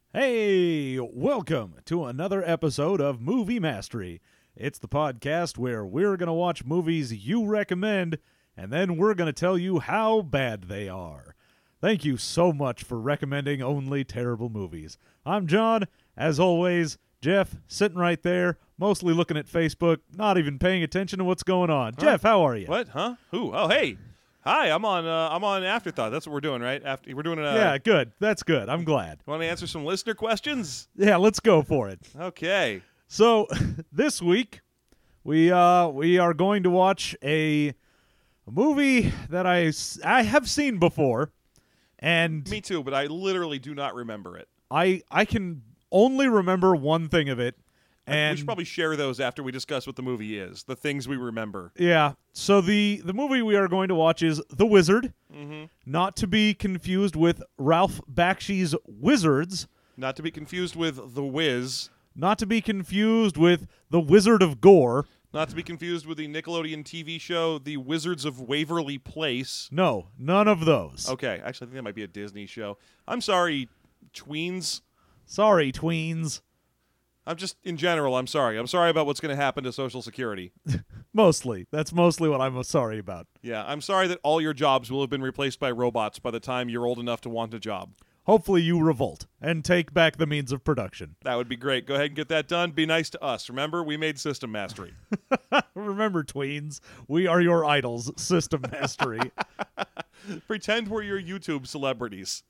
Hey, welcome to another episode of Movie Mastery. It's the podcast where we're going to watch movies you recommend, and then we're going to tell you how bad they are. Thank you so much for recommending only terrible movies. I'm John. As always, Jeff, sitting right there, mostly looking at Facebook, not even paying attention to what's going on. Huh? Jeff, how are you? What? Huh? Who? Oh, hey. Hi. I'm on Afterthought. That's what we're doing, right? We're doing Yeah, good. That's good. I'm glad. Want to answer some listener questions? Yeah, let's go for it. Okay. So, this week, we are going to watch a movie that I have seen before, and Me too, but I literally do not remember it. I can only remember one thing of it, and we should probably share those after we discuss what the movie is, the things we remember. yeah. So the movie we are going to watch is The Wizard, not to be confused with Ralph Bakshi's Wizards, Not to be confused with The Wiz. not to be confused with The Wizard of Gore. Not to be confused with the Nickelodeon TV show The Wizards of Waverly Place. No, none of those. Okay, actually, I think that might be a Disney show. I'm sorry, tweens. Sorry, tweens. I'm just, in general, I'm sorry. I'm sorry about what's going to happen to Social Security. Mostly. That's mostly what I'm sorry about. Yeah, I'm sorry that all your jobs will have been replaced by robots by the time you're old enough to want a job. Hopefully you revolt and take back the means of production. That would be great. Go ahead and get that done. Be nice to us. Remember, we made System Mastery. Remember, tweens, we are your idols, System Mastery. Pretend we're your YouTube celebrities.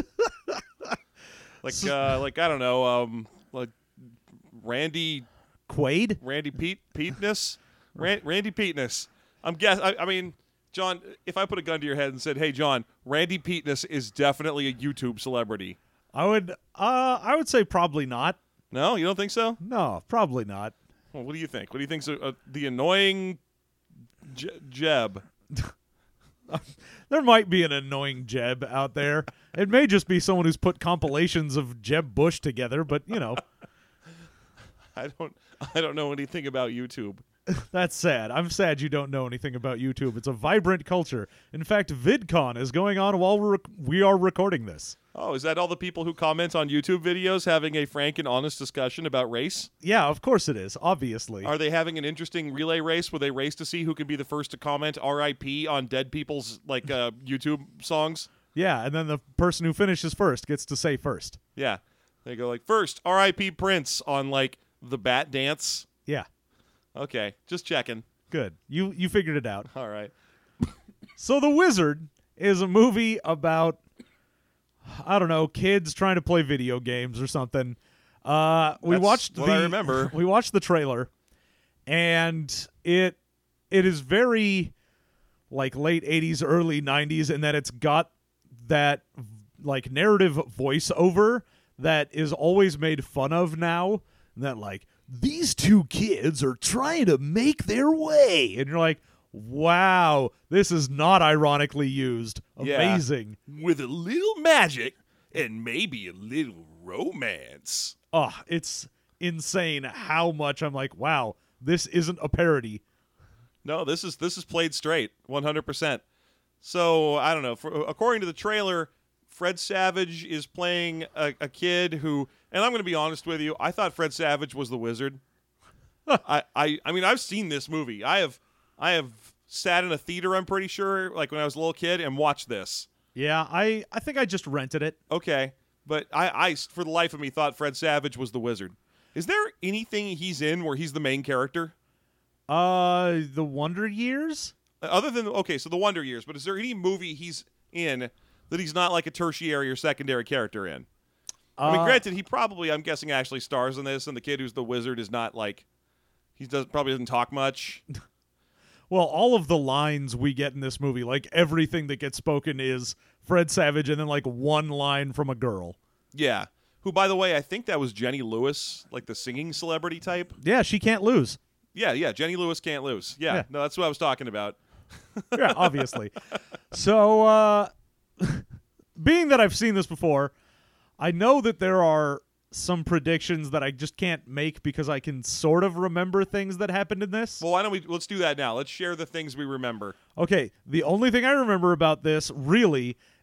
like I don't know, like Randy Quaid? Peetness? Randy Peetness. I mean, John, if I put a gun to your head and said, "Hey, John, Randy Peetness is definitely a YouTube celebrity." I would say probably not. No, you don't think so? No, probably not. Well, what do you think? What do you think's the annoying Jeb? There might be an annoying Jeb out there. It may just be someone who's put compilations of Jeb Bush together, but, you know, I don't know anything about YouTube. that's sad. I'm sad you don't know anything about YouTube. It's a vibrant culture. In fact, VidCon is going on while we are recording this. Oh, is that all the people who comment on YouTube videos having a frank and honest discussion about race? Yeah, of course it is, obviously. Are they having an interesting relay race where they race to see who can be the first to comment RIP on dead people's YouTube songs? Yeah, and then the person who finishes first gets to say first. Yeah. They go like, first, RIP Prince on the Bat Dance. Yeah, Okay, just checking. good. You figured it out. All right. So The Wizard is a movie about, I don't know, kids trying to play video games or something. I remember. We watched the trailer, and it is very late 80s, early 90s, in that it's got that narrative voiceover that is always made fun of now. That these two kids are trying to make their way, and you're like, wow, this is not ironically used. Amazing. Yeah. With a little magic and maybe a little romance. Oh, it's insane how much I'm like, wow, this isn't a parody. No, this is played straight, 100%. So, I don't know. According to the trailer, Fred Savage is playing a kid who, and I'm going to be honest with you, I thought Fred Savage was the wizard. I mean, I've seen this movie. I have sat in a theater, I'm pretty sure, when I was a little kid, and watched this. Yeah, I think I just rented it. Okay, but I for the life of me, thought Fred Savage was the wizard. Is there anything he's in where he's the main character? The Wonder Years? Other than, okay, so the Wonder Years, but is there any movie he's in that he's not a tertiary or secondary character in? I mean, granted, he probably, I'm guessing, actually stars in this, and the kid who's the wizard is not probably doesn't talk much. Well, all of the lines we get in this movie, everything that gets spoken is Fred Savage and then one line from a girl. Yeah. Who, by the way, I think that was Jenny Lewis, the singing celebrity type. Yeah, she can't lose. Yeah, Jenny Lewis can't lose. Yeah, no, that's what I was talking about. Yeah, obviously. So, being that I've seen this before, I know that there are some predictions that I just can't make because I can sort of remember things that happened in this. Well, why don't let's do that now. Let's share the things we remember. Okay, the only thing I remember about this, really,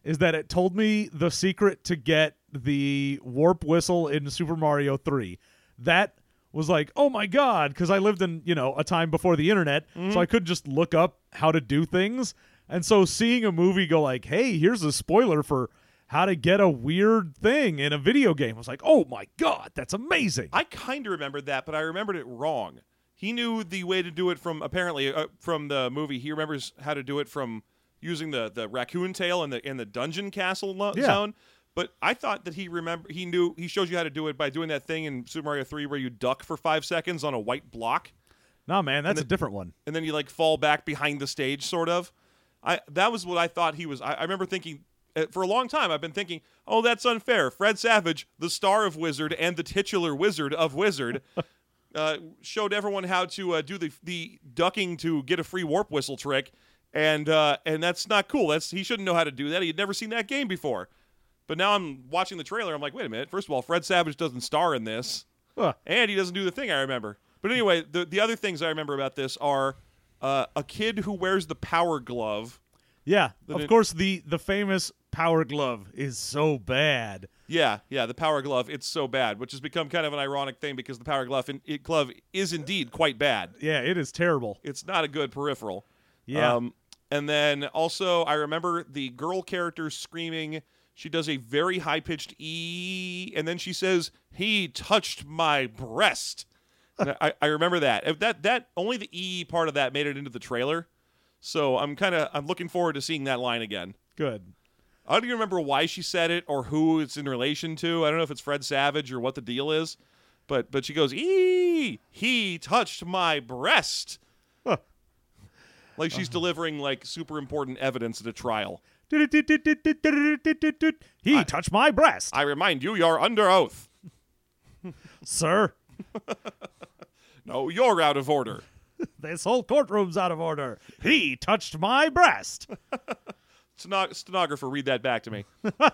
is that it told me the secret to get the warp whistle in Super Mario 3. That was like, oh my God, because I lived in, a time before the internet, so I could just look up how to do things. And so seeing a movie go like, hey, here's a spoiler for how to get a weird thing in a video game, I was like, oh my God, that's amazing. I kind of remembered that, but I remembered it wrong. He knew the way to do it from, apparently, from the movie. He remembers how to do it from using the raccoon tail in the dungeon castle zone. But I thought that he shows you how to do it by doing that thing in Super Mario 3 where you duck for 5 seconds on a white block. No, man, that's a different one. And then you fall back behind the stage, sort of. That was what I thought he was. I remember thinking, for a long time, I've been thinking, oh, that's unfair. Fred Savage, the star of Wizard and the titular wizard of Wizard, showed everyone how to do the ducking to get a free warp whistle trick, and that's not cool. He shouldn't know how to do that. He had never seen that game before. But now I'm watching the trailer. I'm like, wait a minute. First of all, Fred Savage doesn't star in this, and he doesn't do the thing I remember. But anyway, the other things I remember about this are a kid who wears the power glove. Yeah, of course, the famous power glove is so bad. Yeah, the power glove, it's so bad, which has become kind of an ironic thing because the power glove is indeed quite bad. Yeah, it is terrible. It's not a good peripheral. Yeah. And then also, I remember the girl character screaming. She does a very high-pitched E, and then she says, "He touched my breast." I remember that. That only the E part of that made it into the trailer. So I'm looking forward to seeing that line again. Good. I don't even remember why she said it or who it's in relation to. I don't know if it's Fred Savage or what the deal is. But she goes, "Ee, he touched my breast." Huh. Like she's delivering super important evidence at a trial. He touched my breast. I remind you, you're under oath. Sir. No, you're out of order. This whole courtroom's out of order. He touched my breast. Stenographer, read that back to me.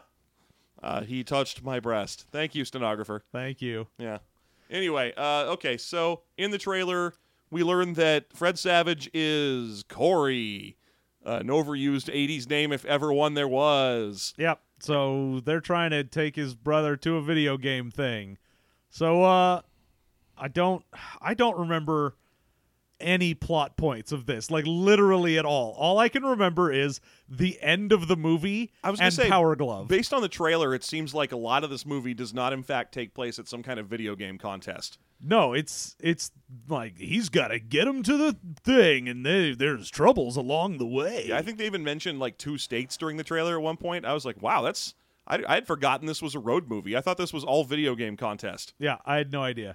He touched my breast. Thank you, stenographer. Thank you. Yeah. Anyway, okay, so in the trailer, we learned that Fred Savage is Corey, an overused 80s name if ever one there was. Yep. So they're trying to take his brother to a video game thing. So I don't remember any plot points of this, like literally at all. All I can remember is the end of the movie and Power Glove. Based on the trailer, it seems like a lot of this movie does not in fact take place at some kind of video game contest. No, it's like he's got to get him to the thing, and there's troubles along the way. Yeah, I think they even mentioned 2 states during the trailer at one point. I was like, wow, I had forgotten this was a road movie. I thought this was all video game contest. Yeah, I had no idea.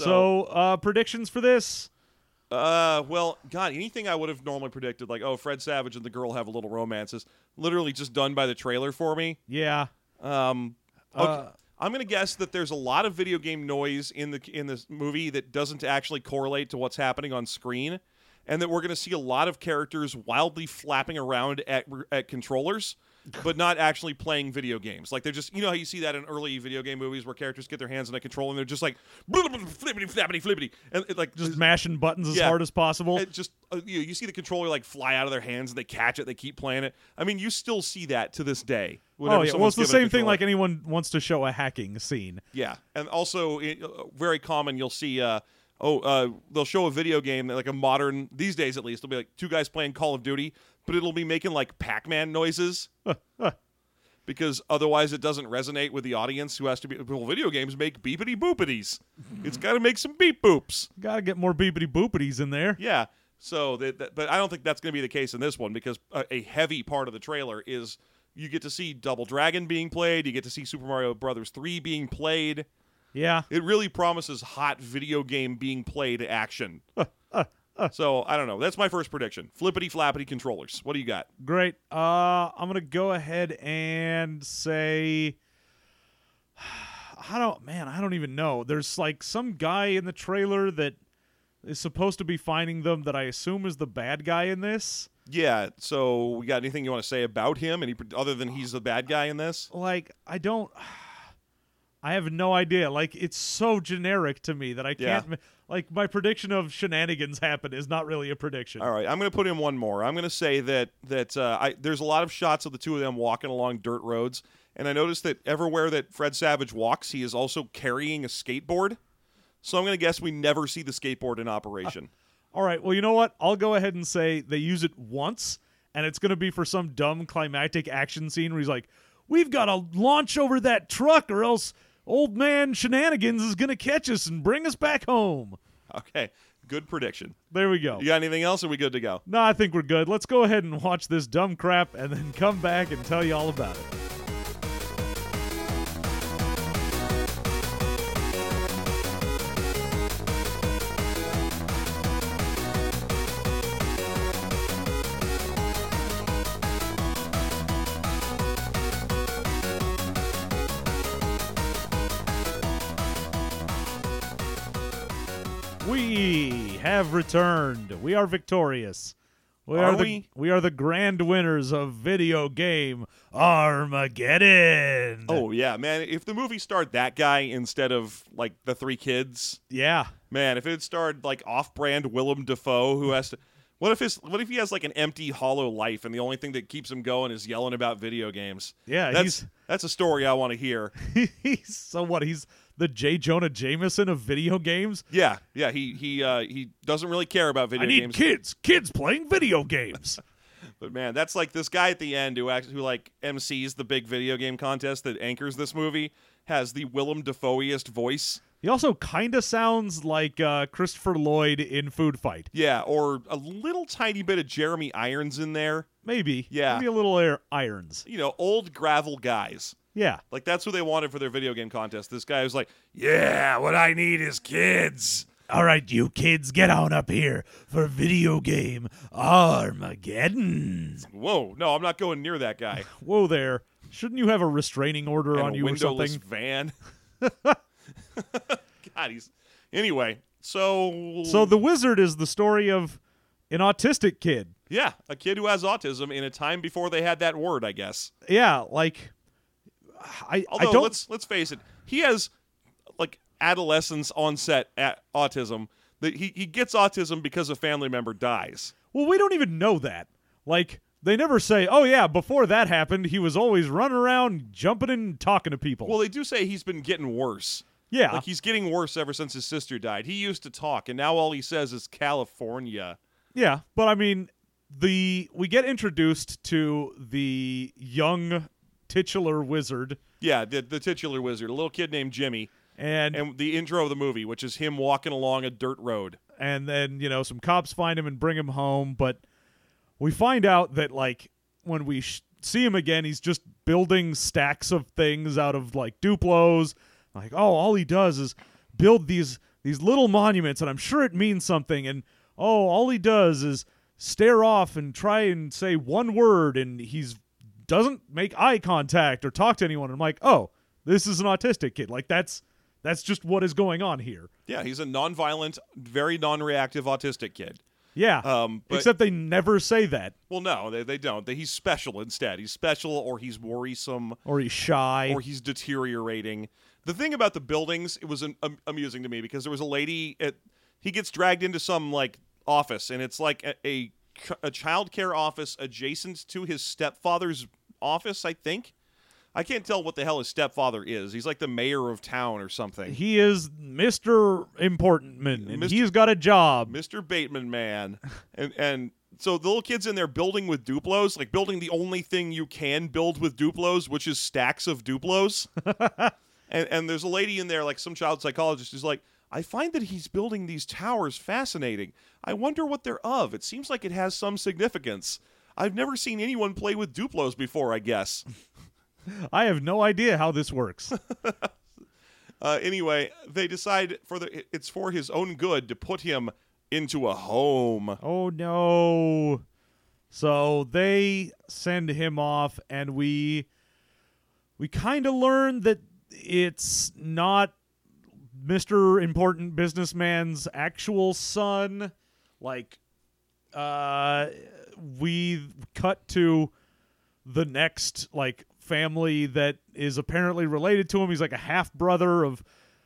So predictions for this? Well, God, anything I would have normally predicted, like, oh, Fred Savage and the girl have a little romance, is literally just done by the trailer for me. Yeah. Okay. I'm going to guess that there's a lot of video game noise in this movie that doesn't actually correlate to what's happening on screen, and that we're going to see a lot of characters wildly flapping around at controllers, but not actually playing video games. Like they're just, how you see that in early video game movies where characters get their hands on a controller and they're just like flippity flappity flippity, and just mashing buttons as hard as possible. It just you see the controller fly out of their hands and they catch it, they keep playing it. I mean, you still see that to this day. Oh yeah, well it's the same thing. Like anyone wants to show a hacking scene. Yeah, and also very common. You'll see. They'll show a video game like a modern these days at least. It'll be like 2 guys playing Call of Duty, but it'll be making like Pac-Man noises because otherwise it doesn't resonate with the audience who has to be. Well, video games make beepity boopities. It's got to make some beep boops. Got to get more beepity boopities in there. Yeah. So, but I don't think that's going to be the case in this one because a heavy part of the trailer is you get to see Double Dragon being played. You get to see Super Mario Brothers 3 being played. Yeah. It really promises hot video game being played action. So, I don't know. That's my first prediction. Flippity-flappity controllers. What do you got? Great. I'm going to go ahead and say... I don't even know. There's like some guy in the trailer that is supposed to be finding them that I assume is the bad guy in this. Yeah, so we got anything you want to say about him other than he's the bad guy in this? Like, I don't... I have no idea. Like, it's so generic to me that I can't. Like, my prediction of shenanigans happen is not really a prediction. All right, I'm going to put in one more. I'm going to say that there's a lot of shots of the two of them walking along dirt roads, and I noticed that everywhere that Fred Savage walks, he is also carrying a skateboard. So I'm going to guess we never see the skateboard in operation. All right, well, you know what? I'll go ahead and say they use it once, and it's going to be for some dumb climactic action scene where he's like, we've got to launch over that truck or else old man Shenanigans is going to catch us and bring us back home. Okay, good prediction. There we go. You got anything else, or are we good to go? No, I think we're good. Let's go ahead and watch this dumb crap and then come back and tell you all about it. We have returned. We are victorious. We are the grand winners of video game Armageddon. Oh yeah, man! If the movie starred that guy instead of like the three kids, yeah, man. If it starred like off-brand Willem Dafoe, who has to, what if he has like an empty, hollow life, and the only thing that keeps him going is yelling about video games? Yeah, that's a story I want to hear. So what? He's the J. Jonah Jameson of video games? Yeah. He doesn't really care about video games. I need kids playing video games. But man, that's like this guy at the end who like MCs the big video game contest that anchors this movie has the Willem Dafoe-iest voice. He also kind of sounds like Christopher Lloyd in Food Fight. Yeah, or a little tiny bit of Jeremy Irons in there. Maybe. Yeah. Maybe a little Irons. You know, old gravel guys. Yeah. Like, that's who they wanted for their video game contest. This guy was like, yeah, what I need is kids. All right, you kids, get on up here for video game Armageddon. Whoa, no, I'm not going near that guy. Whoa there. Shouldn't you have a restraining order and on you or something? A windowless van. God, Anyway, so the Wizard is the story of an autistic kid. Yeah, a kid who has autism in a time before they had that word, I guess. Yeah, like Although, let's face it, he has like adolescence onset autism. That he gets autism because a family member dies. Well, we don't even know that. Like, they never say, oh yeah, before that happened, he was always running around, jumping and talking to people. Well, they do say he's been getting worse. Yeah. Like, he's getting worse ever since his sister died. He used to talk, and now all he says is California. Yeah, but I mean, we get introduced to the young titular wizard. Yeah, the titular wizard, a little kid named Jimmy. And the intro of the movie, which is him walking along a dirt road. And then, some cops find him and bring him home, but we find out that, like, when we see him again, he's just building stacks of things out of, like, Duplos. Like, oh, all he does is build these little monuments, and I'm sure it means something. And, oh, all he does is stare off and try and say one word, and doesn't make eye contact or talk to anyone. And I'm like, oh, this is an autistic kid. Like, that's just what is going on here. Yeah, he's a nonviolent, very non-reactive autistic kid. Yeah, except they never say that. Well, no, they don't. He's special instead. He's special, or he's worrisome. Or he's shy. Or he's deteriorating. The thing about the buildings, it was amusing to me, because there was a lady, he gets dragged into some, like, office, and it's like a child care office adjacent to his stepfather's office, I think. I can't tell what the hell his stepfather is. He's like the mayor of town or something. He is Mr. Important Man, and he's got a job. Mr. Bateman Man. and so the little kid's in there building with Duplos, like building the only thing you can build with Duplos, which is stacks of Duplos. and there's a lady in there, like some child psychologist, who's like, I find that he's building these towers fascinating. I wonder what they're of. It seems like it has some significance. I've never seen anyone play with Duplos before, I guess. I have no idea how this works. Anyway, they decide it's for his own good to put him into a home. Oh, no. So they send him off, and we kind of learn that it's not Mr. Important Businessman's actual son. Like, we cut to the next, like, family that is apparently related to him. He's like a half brother of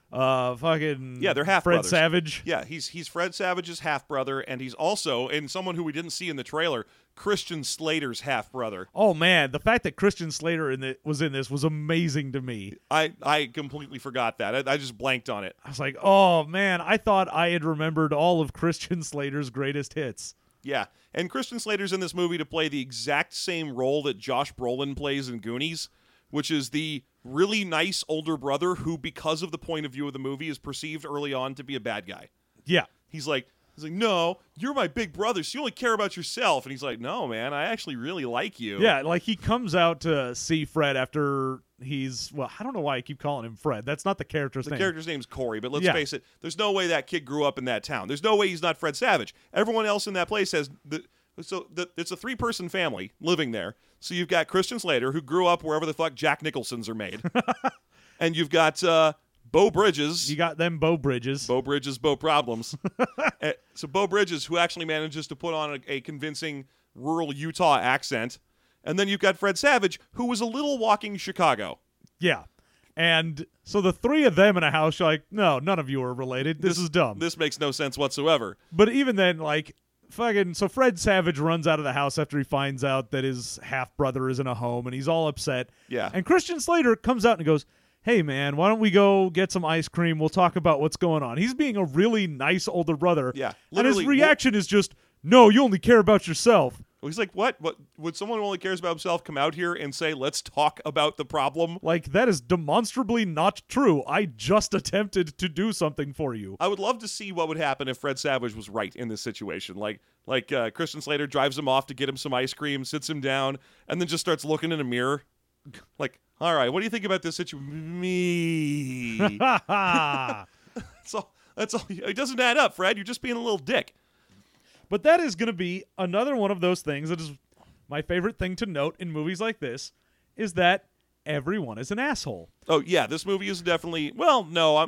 fucking they're half Fred brothers. Savage. Yeah, he's Fred Savage's half brother, and he's also, and someone who we didn't see in the trailer, Christian Slater's half brother. Oh man, the fact that Christian Slater was in this was amazing to me. I completely forgot that. I just blanked on it. I was like, oh man, I thought I had remembered all of Christian Slater's greatest hits. Yeah, and Christian Slater's in this movie to play the exact same role that Josh Brolin plays in Goonies, which is the really nice older brother who, because of the point of view of the movie, is perceived early on to be a bad guy. Yeah. He's like, no, you're my big brother, so you only care about yourself. And he's like, no, man, I actually really like you. Yeah, like he comes out to see Fred after I don't know why I keep calling him Fred. That's not the character's name. The character's name's Corey, but let's face it, there's no way that kid grew up in that town. There's no way he's not Fred Savage. Everyone else in that place has it's a 3-person family living there. So you've got Christian Slater, who grew up wherever the fuck Jack Nicholsons are made. And you've got Beau Bridges. You got them Beau Bridges. Beau Bridges, Beau Problems. So Beau Bridges, who actually manages to put on a convincing rural Utah accent. And then you've got Fred Savage, who was a little walking Chicago. Yeah. And so the three of them in a house, you're like, no, none of you are related. This is dumb. This makes no sense whatsoever. But even then, like, so Fred Savage runs out of the house after he finds out that his half-brother is in a home, and he's all upset. Yeah. And Christian Slater comes out and goes, hey, man, why don't we go get some ice cream? We'll talk about what's going on. He's being a really nice older brother. Yeah. And his reaction is just, no, you only care about yourself. He's like, what? Would someone who only cares about himself come out here and say, let's talk about the problem? Like, that is demonstrably not true. I just attempted to do something for you. I would love to see what would happen if Fred Savage was right in this situation. Like Christian Slater drives him off to get him some ice cream, sits him down, and then just starts looking in a mirror. Like, all right, what do you think about this situation? Me. That's all. It doesn't add up, Fred. You're just being a little dick. But that is going to be another one of those things that is my favorite thing to note in movies like this, is that everyone is an asshole. Oh, yeah, this movie is definitely... Well, no,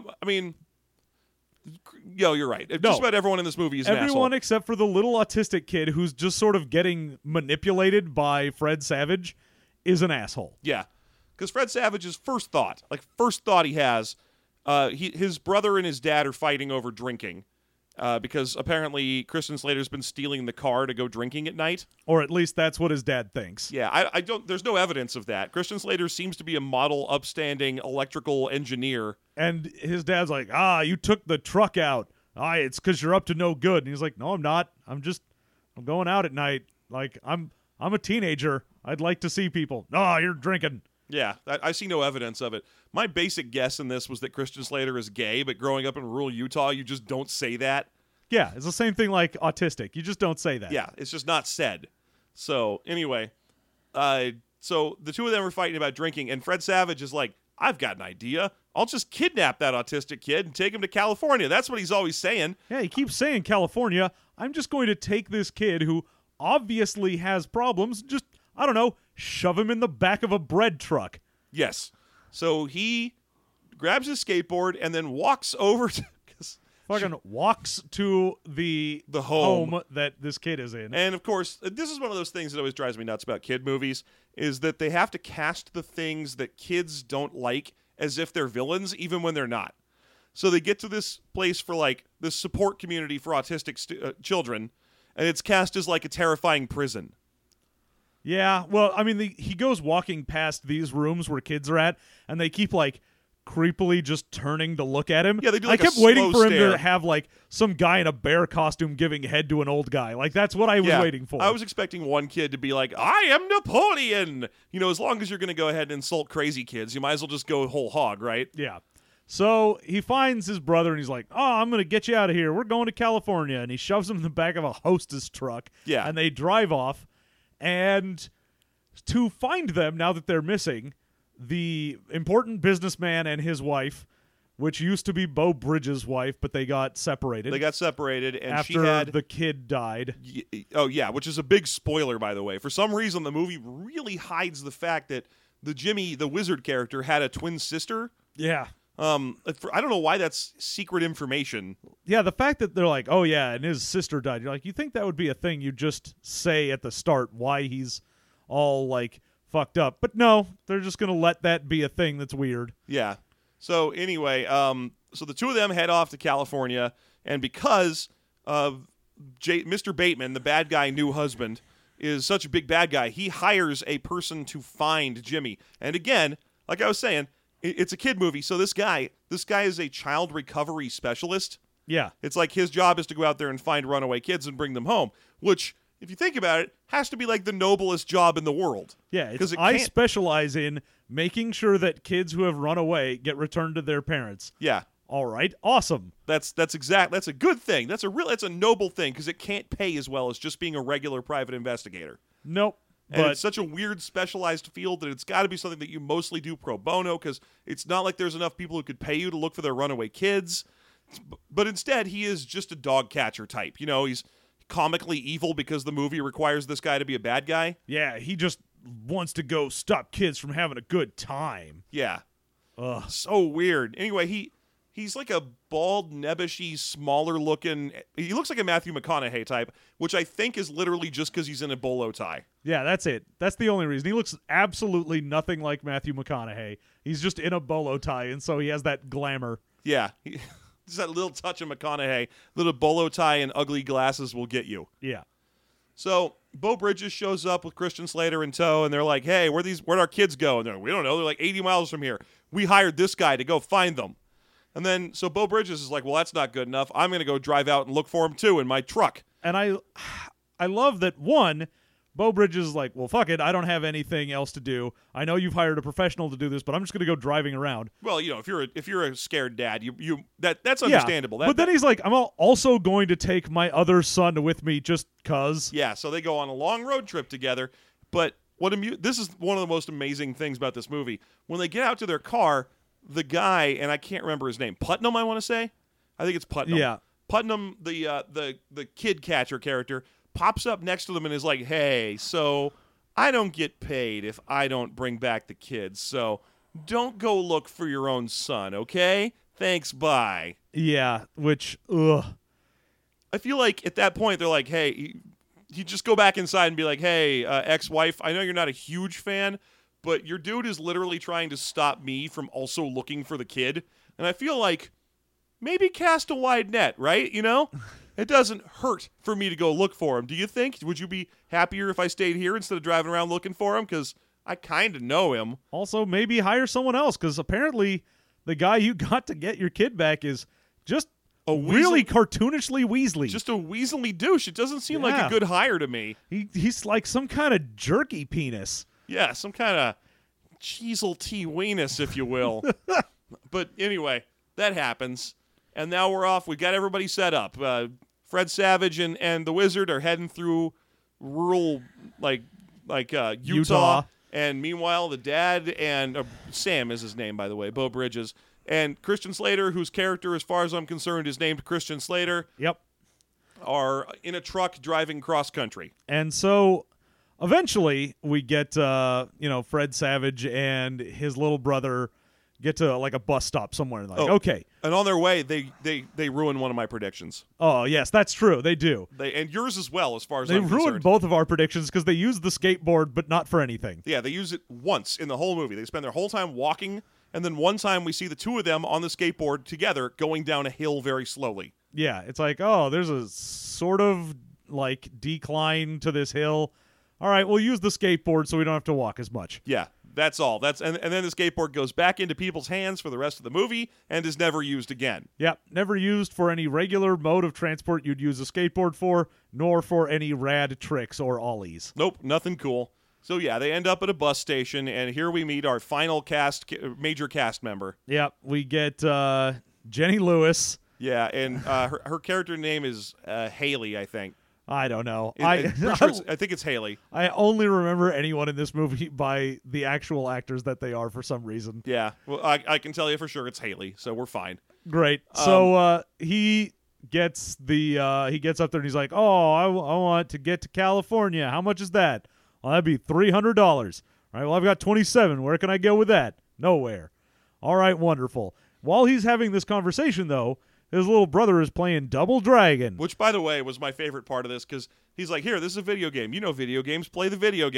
you're right. No. Just about everyone in this movie is an asshole. Everyone except for the little autistic kid who's just sort of getting manipulated by Fred Savage is an asshole. Yeah, because Fred Savage's first thought he has, his brother and his dad are fighting over drinking. Because apparently Christian Slater's been stealing the car to go drinking at night. Or at least that's what his dad thinks. Yeah, I don't. There's no evidence of that. Christian Slater seems to be a model, upstanding electrical engineer. And his dad's like, you took the truck out. It's because you're up to no good. And he's like, no, I'm not. I'm going out at night. Like, I'm a teenager. I'd like to see people. No, you're drinking. Yeah, I see no evidence of it. My basic guess in this was that Christian Slater is gay, but growing up in rural Utah, you just don't say that. Yeah, it's the same thing like autistic. You just don't say that. Yeah, it's just not said. So, anyway, so the two of them are fighting about drinking, and Fred Savage is like, I've got an idea. I'll just kidnap that autistic kid and take him to California. That's what he's always saying. Yeah, he keeps saying California. I'm just going to take this kid who obviously has problems, just, I don't know, shove him in the back of a bread truck. Yes. So he grabs his skateboard and then walks over to... walks to the home that this kid is in. And, of course, this is one of those things that always drives me nuts about kid movies, is that they have to cast the things that kids don't like as if they're villains, even when they're not. So they get to this place for, like, this support community for autistic children, and it's cast as, like, a terrifying prison. Yeah, well, I mean, he goes walking past these rooms where kids are at, and they keep, like, creepily just turning to look at him. Yeah, they do like I kept waiting for him stare. to have, like, some guy in a bear costume giving head to an old guy. Like, that's what I was waiting for. I was expecting one kid to be like, I am Napoleon! You know, as long as you're going to go ahead and insult crazy kids, you might as well just go whole hog, right? Yeah. So he finds his brother, and he's like, I'm going to get you out of here. We're going to California. And he shoves him in the back of a Hostess truck. Yeah. And they drive off. And to find them, now that they're missing, the important businessman and his wife, which used to be Beau Bridges' wife, but they got separated. And after she had... the kid died. Oh, yeah, which is a big spoiler, by the way. For some reason, the movie really hides the fact that the Jimmy, the wizard character, had a twin sister. Yeah. I don't know why that's secret information. Yeah, the fact that they're like, oh, yeah, and his sister died. You're like, you think that would be a thing you'd just say at the start, why he's all, like, fucked up. But no, they're just going to let that be a thing that's weird. Yeah. So anyway, so the two of them head off to California, and because Mr. Bateman, the bad guy new husband, is such a big bad guy, he hires a person to find Jimmy. And again, like I was saying, it's a kid movie, so this guy is a child recovery specialist. Yeah. It's like his job is to go out there and find runaway kids and bring them home, which, if you think about it, has to be like the noblest job in the world. Yeah, I specialize in making sure that kids who have run away get returned to their parents. Yeah. All right, awesome. That's a good thing. That's a noble thing, because it can't pay as well as just being a regular private investigator. Nope. And but it's such a weird specialized field that it's got to be something that you mostly do pro bono, because it's not like there's enough people who could pay you to look for their runaway kids. But instead, he is just a dog catcher type. You know, he's comically evil because the movie requires this guy to be a bad guy. Yeah, he just wants to go stop kids from having a good time. Yeah. Ugh. So weird. Anyway, he's like a bald, nebbishy, smaller looking. He looks like a Matthew McConaughey type, which I think is literally just because he's in a bolo tie. Yeah, that's it. That's the only reason. He looks absolutely nothing like Matthew McConaughey. He's just in a bolo tie, and so he has that glamour. Yeah. Just that little touch of McConaughey. Little bolo tie and ugly glasses will get you. Yeah. So Beau Bridges shows up with Christian Slater in tow, and they're like, "Hey, where'd our kids go?" And they're like, "We don't know. They're like 80 miles from here. We hired this guy to go find them." And then so Beau Bridges is like, "Well, that's not good enough. I'm going to go drive out and look for them too in my truck." And I love that Beau Bridges is like, "Well, fuck it. I don't have anything else to do. I know you've hired a professional to do this, but I'm just going to go driving around." Well, you know, if you're a scared dad, that's understandable. Yeah, but then he's like, "I'm also going to take my other son with me just cuz." Yeah, so they go on a long road trip together. But this is one of the most amazing things about this movie. When they get out to their car, the guy, and I can't remember his name, Putnam, I want to say. I think it's Putnam. Yeah. Putnam, the kid catcher character, pops up next to them and is like, "Hey, so I don't get paid if I don't bring back the kids, so don't go look for your own son, okay? Thanks, bye." Yeah, which, ugh. I feel like at that point they're like, "Hey," you just go back inside and be like, "Hey, ex-wife, I know you're not a huge fan, but your dude is literally trying to stop me from also looking for the kid, and I feel like maybe cast a wide net, right? You know?" It doesn't hurt for me to go look for him. Do you think? Would you be happier if I stayed here instead of driving around looking for him? Because I kind of know him. Also, maybe hire someone else, because apparently the guy you got to get your kid back is just really cartoonishly Weasley. Just a Weasley douche. It doesn't seem like a good hire to me. He's like some kind of jerky penis. Yeah, some kind of cheesel tea weenus, if you will. But anyway, that happens. And now we're off. We got everybody set up. Fred Savage and the Wizard are heading through rural, like Utah. And meanwhile, the dad and Sam is his name, by the way, Beau Bridges, and Christian Slater, whose character, as far as I'm concerned, is named Christian Slater. Yep. Are in a truck driving cross country. And so eventually we get, Fred Savage and his little brother get to like a bus stop somewhere. Like, okay. And on their way, they ruin one of my predictions. Oh, yes, that's true. They do. And yours as well, as far as I'm concerned. They ruined both of our predictions because they use the skateboard, but not for anything. Yeah, they use it once in the whole movie. They spend their whole time walking, and then one time we see the two of them on the skateboard together going down a hill very slowly. Yeah, it's like, oh, there's a sort of like decline to this hill. All right, we'll use the skateboard so we don't have to walk as much. Yeah. That's all. And then the skateboard goes back into people's hands for the rest of the movie and is never used again. Yep, never used for any regular mode of transport you'd use a skateboard for, nor for any rad tricks or ollies. Nope, nothing cool. So yeah, they end up at a bus station, and here we meet our final major cast member. Yep, we get Jenny Lewis. Yeah, and her character name is Haley, I think. I don't know. I think it's Haley. I only remember anyone in this movie by the actual actors that they are for some reason. Yeah. Well, I can tell you for sure it's Haley, so we're fine. Great. So he gets up there and he's like, "Oh, I want to get to California. How much is that?" "Well, that'd be $300. All right, well, I've got 27. Where can I go with that?" "Nowhere." All right, wonderful. While he's having this conversation, though, his little brother is playing Double Dragon. Which, by the way, was my favorite part of this, because he's like, "Here, this is a video game. You know video games. Play the video game."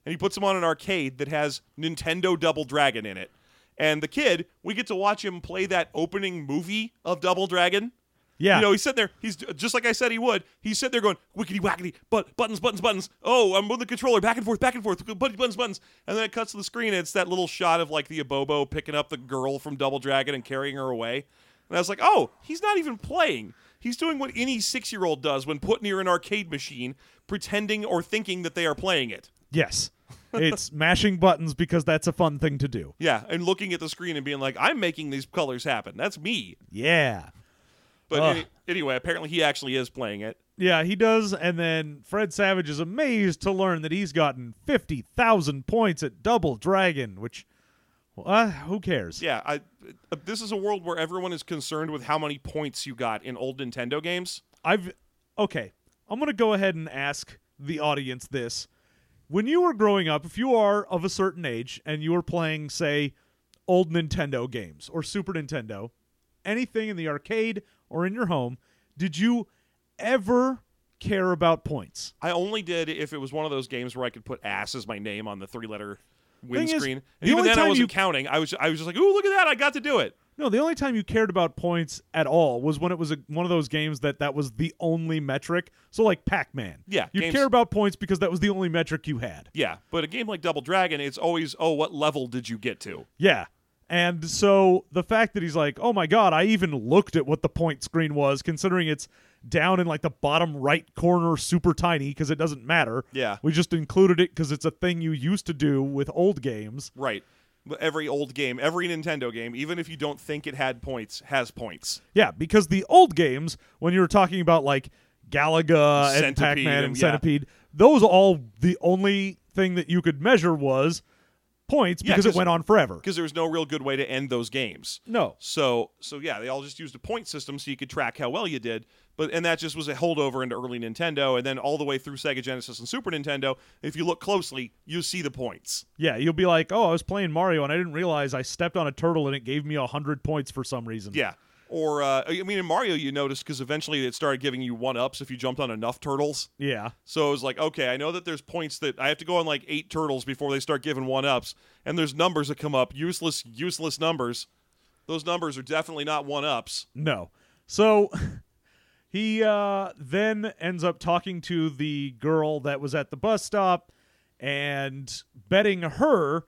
and he puts them on an arcade that has Nintendo Double Dragon in it. And the kid, we get to watch him play that opening movie of Double Dragon. Yeah. You know, he's sitting there. He's just like I said he would. He's sitting there going, wickety wackety, buttons. Oh, I'm moving the controller back and forth, buttons. And then it cuts to the screen, and it's that little shot of like the Abobo picking up the girl from Double Dragon and carrying her away. And I was like, oh, he's not even playing. He's doing what any 6-year-old does when put near an arcade machine, pretending or thinking that they are playing it. Yes. It's mashing buttons because that's a fun thing to do. Yeah, and looking at the screen and being like, I'm making these colors happen. That's me. Yeah. But anyway, apparently he actually is playing it. Yeah, he does. And then Fred Savage is amazed to learn that he's gotten 50,000 points at Double Dragon, which, who cares? Yeah, this is a world where everyone is concerned with how many points you got in old Nintendo games. Okay, I'm going to go ahead and ask the audience this. When you were growing up, if you are of a certain age and you were playing, say, old Nintendo games or Super Nintendo, anything in the arcade or in your home, did you ever care about points? I only did if it was one of those games where I could put ass as my name on the 3-letter windscreen. And even then I wasn't counting. I was just like, ooh, look at that. I got to do it. No, the only time you cared about points at all was when it was one of those games that was the only metric. So like Pac-Man. Yeah. You'd care about points because that was the only metric you had. Yeah, but a game like Double Dragon, it's always, what level did you get to? Yeah. And so the fact that he's like, oh my God, I even looked at what the point screen was, considering it's down in like the bottom right corner, super tiny, because it doesn't matter. Yeah. We just included it because it's a thing you used to do with old games. Right. Every old game, every Nintendo game, even if you don't think it had points, has points. Yeah, because the old games, when you were talking about like Galaga and Pac-Man and Centipede, those all, the only thing that you could measure was points because it went on forever. Because there was no real good way to end those games. No. So yeah, they all just used a point system so you could track how well you did. And that just was a holdover into early Nintendo, and then all the way through Sega Genesis and Super Nintendo. If you look closely, you see the points. Yeah, you'll be like, oh, I was playing Mario and I didn't realize I stepped on a turtle and it gave me 100 points for some reason. Yeah. Or, in Mario you noticed because eventually it started giving you 1-ups if you jumped on enough turtles. Yeah. So it was like, okay, I know that there's points that I have to go on like 8 turtles before they start giving 1-ups, and there's numbers that come up, useless numbers. Those numbers are definitely not 1-ups. No. So he then ends up talking to the girl that was at the bus stop and betting her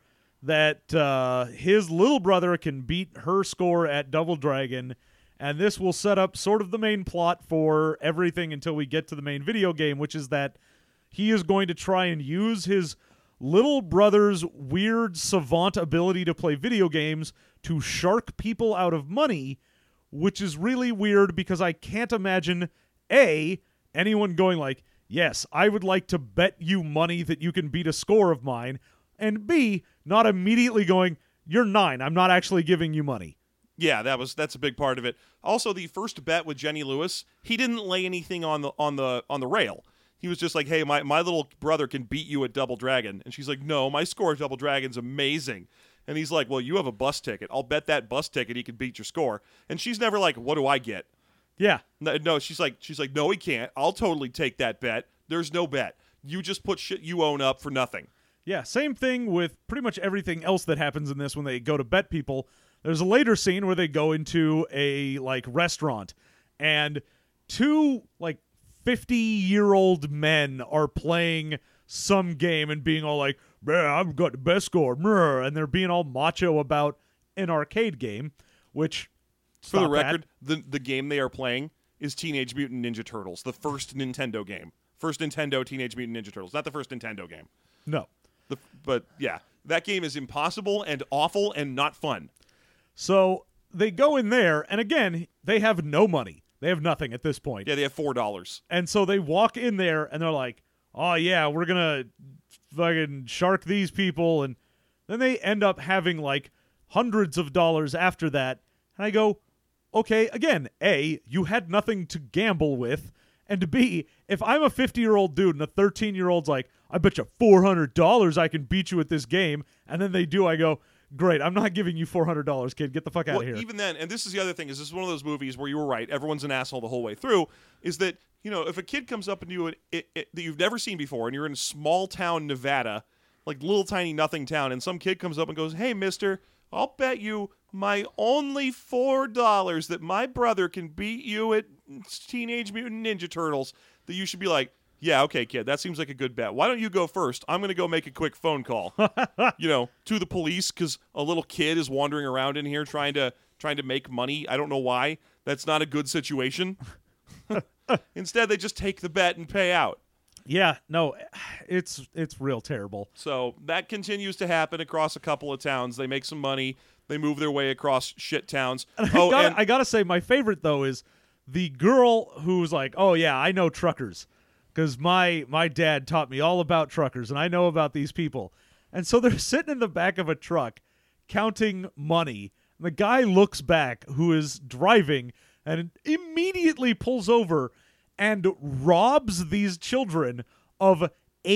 that his little brother can beat her score at Double Dragon. And this will set up sort of the main plot for everything until we get to the main video game, which is that he is going to try and use his little brother's weird savant ability to play video games to shark people out of money, which is really weird because I can't imagine, A, anyone going like, yes, I would like to bet you money that you can beat a score of mine, and B, not immediately going, you're 9, I'm not actually giving you money. Yeah, that's a big part of it. Also, the first bet with Jenny Lewis, he didn't lay anything on the rail. He was just like, "Hey, my little brother can beat you at Double Dragon," and she's like, "No, my score at Double Dragon's amazing." And he's like, "Well, you have a bus ticket. I'll bet that bus ticket he can beat your score." And she's never like, "What do I get?" Yeah. No, she's like, "No, he can't. I'll totally take that bet. There's no bet. You just put shit you own up for nothing." Yeah, same thing with pretty much everything else that happens in this when they go to bet people. There's a later scene where they go into a like restaurant and 2 like 50-year-old men are playing some game and being all like, I've got the best score, and they're being all macho about an arcade game, which, for the record, the game they are playing is Teenage Mutant Ninja Turtles, the first Nintendo game. First Nintendo Teenage Mutant Ninja Turtles, not the first Nintendo game. No. But yeah, that game is impossible and awful and not fun. So they go in there, and again, they have no money. They have nothing at this point. Yeah, they have $4. And so they walk in there, and they're like, oh, yeah, we're going to fucking shark these people. And then they end up having, like, hundreds of dollars after that. And I go, okay, again, A, you had nothing to gamble with. And B, if I'm a 50-year-old dude and a 13-year-old's like, I bet you $400 I can beat you at this game, and then they do, I go, great, I'm not giving you $400, kid. Get the fuck out of here. Even then, and this is the other thing, is this is one of those movies where you were right, everyone's an asshole the whole way through, is that, if a kid comes up and you that you've never seen before, and you're in small-town Nevada, like little tiny nothing town, and some kid comes up and goes, "Hey, mister, I'll bet you my only $4 that my brother can beat you at Teenage Mutant Ninja Turtles," that you should be like, "Yeah, okay, kid, that seems like a good bet. Why don't you go first? I'm going to go make a quick phone call, to the police, because a little kid is wandering around in here trying to make money. I don't know why. That's not a good situation." Instead, they just take the bet and pay out. Yeah, no, it's real terrible. So that continues to happen across a couple of towns. They make some money. They move their way across shit towns. I gotta say, my favorite, though, is the girl who's like, "Oh, yeah, I know truckers, because my dad taught me all about truckers, and I know about these people." And so they're sitting in the back of a truck counting money. And the guy looks back, who is driving, and immediately pulls over and robs these children of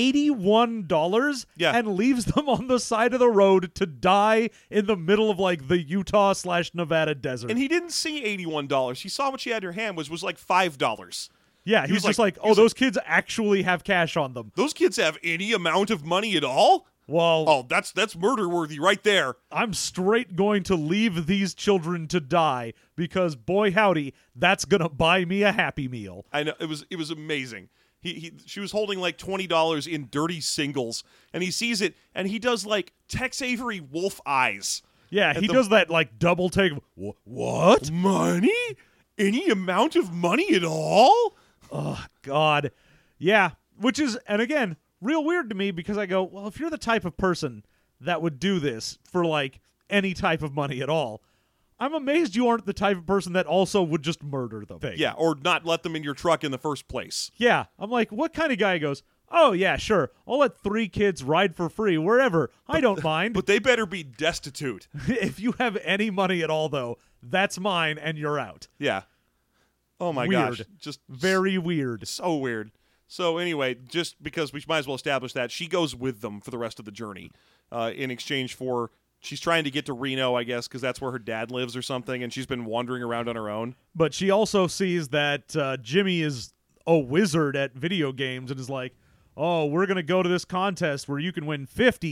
$81 and leaves them on the side of the road to die in the middle of like the Utah/Nevada desert. And he didn't see $81. He saw what she had in her hand was like $5. Yeah, he was just like, "Oh, those kids actually have cash on them. Those kids have any amount of money at all? Well, that's murder worthy right there. I'm straight going to leave these children to die because, boy howdy, that's gonna buy me a Happy Meal." I know, it was amazing. She was holding like $20 in dirty singles, and he sees it, and he does like Tex Avery wolf eyes. Yeah, he does that like double take. What? Money? Any amount of money at all? Oh God, yeah. Which is, and again, real weird to me because I go, well, if you're the type of person that would do this for like any type of money at all, I'm amazed you aren't the type of person that also would just murder them. Yeah, or not let them in your truck in the first place. Yeah, I'm like, what kind of guy goes, "Oh yeah, sure, I'll let 3 kids ride for free wherever. I don't mind." But they better be destitute. If you have any money at all, though, that's mine and you're out. Yeah. Oh my weird. gosh. Just very weird. So weird. So anyway, just because we might as well establish that, she goes with them for the rest of the journey in exchange for, she's trying to get to Reno, I guess, because that's where her dad lives or something, and she's been wandering around on her own. But she also sees that Jimmy is a wizard at video games and is like, "Oh, we're going to go to this contest where you can win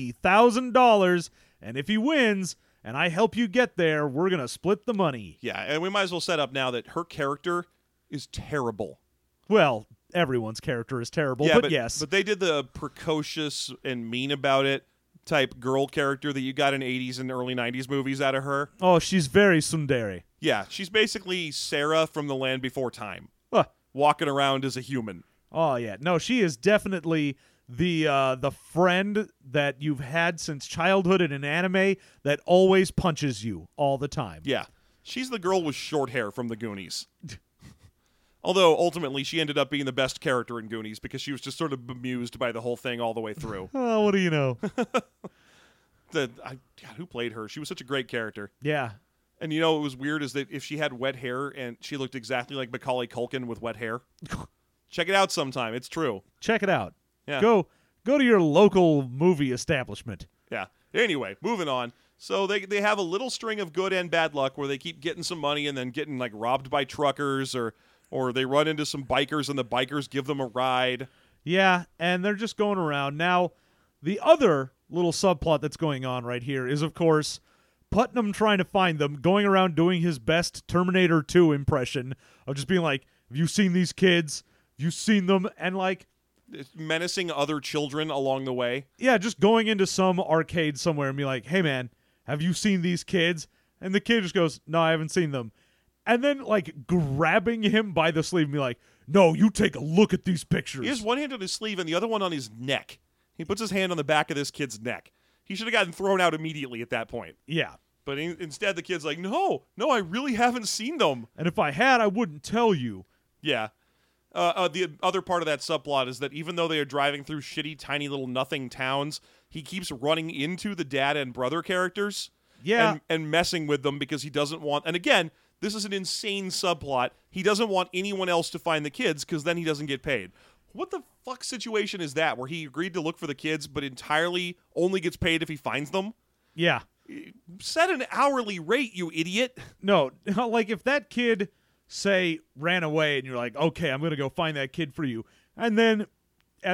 $50,000, and if he wins and I help you get there, we're going to split the money." Yeah, and we might as well set up now that her character is terrible. Well, everyone's character is terrible, yeah, but yes. But they did the precocious and mean about it type girl character that you got in 80s and early 90s movies out of her. Oh, she's very tsundere. Yeah, she's basically Sarah from The Land Before Time, walking around as a human. Oh, yeah. No, she is definitely the friend that you've had since childhood in an anime that always punches you all the time. Yeah, she's the girl with short hair from the Goonies. Although, ultimately, she ended up being the best character in Goonies because she was just sort of bemused by the whole thing all the way through. Oh, what do you know? God, who played her? She was such a great character. Yeah. And you know what was weird is that if she had wet hair and she looked exactly like Macaulay Culkin with wet hair. Check it out sometime. It's true. Check it out. Yeah. Go to your local movie establishment. Yeah. Anyway, moving on. So they have a little string of good and bad luck where they keep getting some money and then getting like robbed by truckers or they run into some bikers and the bikers give them a ride. Yeah, and they're just going around. Now, the other little subplot that's going on right here is, of course, Putnam trying to find them, going around doing his best Terminator 2 impression of just being like, "Have you seen these kids? Have you seen them?" And like, menacing other children along the way. Yeah, just going into some arcade somewhere and be like, "Hey man, have you seen these kids?" And the kid just goes, "No, I haven't seen them." And then like grabbing him by the sleeve and be like, "No, you take a look at these pictures." He has one hand on his sleeve and the other one on his neck. He puts his hand on the back of this kid's neck. He should have gotten thrown out immediately at that point. Yeah. But instead the kid's like, no, I really haven't seen them. And if I had, I wouldn't tell you. Yeah. The other part of that subplot is that even though they are driving through shitty, tiny little nothing towns, he keeps running into the dad and brother characters. Yeah. And messing with them because he doesn't want... And again, this is an insane subplot. He doesn't want anyone else to find the kids because then he doesn't get paid. What the fuck situation is that where he agreed to look for the kids but entirely only gets paid if he finds them? Yeah. Set an hourly rate, you idiot. No, like if that kid, say, ran away and you're like, "Okay, I'm going to go find that kid for you." And then as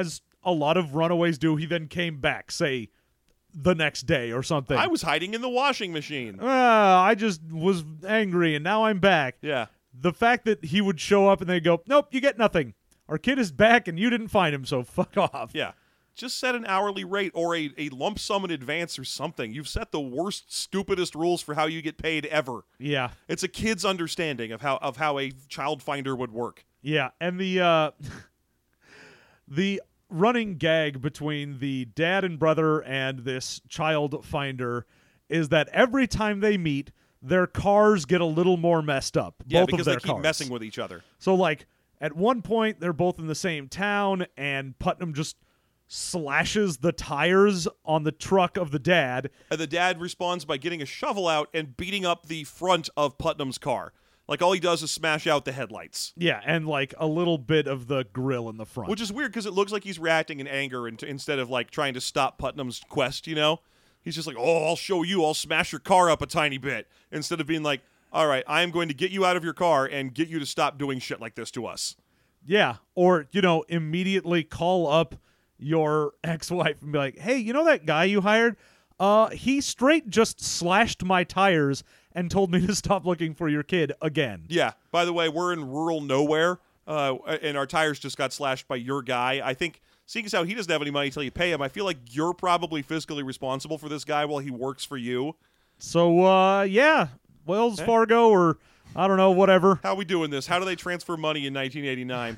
a lot of runaways do. He then came back, say, the next day or something. I was hiding in the washing machine. I just was angry, and now I'm back. Yeah. The fact that he would show up and they'd go, nope, you get nothing. Our kid is back, and you didn't find him, so fuck off. Yeah. Just set an hourly rate or a lump sum in advance or something. You've set the worst, stupidest rules for how you get paid ever. Yeah. It's a kid's understanding of how a child finder would work. Yeah, and the the running gag between the dad and brother and this child finder is that every time they meet, their cars get a little more messed up. Yeah, both because of their they keep cars. messing with each other. So, like, at one point, they're both in the same town, and Putnam just slashes the tires on the truck of the dad. And the dad responds by getting a shovel out and beating up the front of Putnam's car. Like, all he does is smash out the headlights. Yeah, and, like, a little bit of the grill in the front. Which is weird because it looks like he's reacting in anger instead of, like, trying to stop Putnam's quest, you know? He's just like, oh, I'll show you. I'll smash your car up a tiny bit. Instead of being like, all right, I am going to get you out of your car and get you to stop doing shit like this to us. Yeah, or, immediately call up your ex-wife and be like, hey, you know that guy you hired? He straight just slashed my tires and told me to stop looking for your kid again. Yeah. By the way, we're in rural nowhere, and our tires just got slashed by your guy. I think, seeing as how he doesn't have any money until you pay him, I feel like you're probably fiscally responsible for this guy while he works for you. So, yeah, Wells Fargo or, I don't know, whatever. How are we doing this? How do they transfer money in 1989?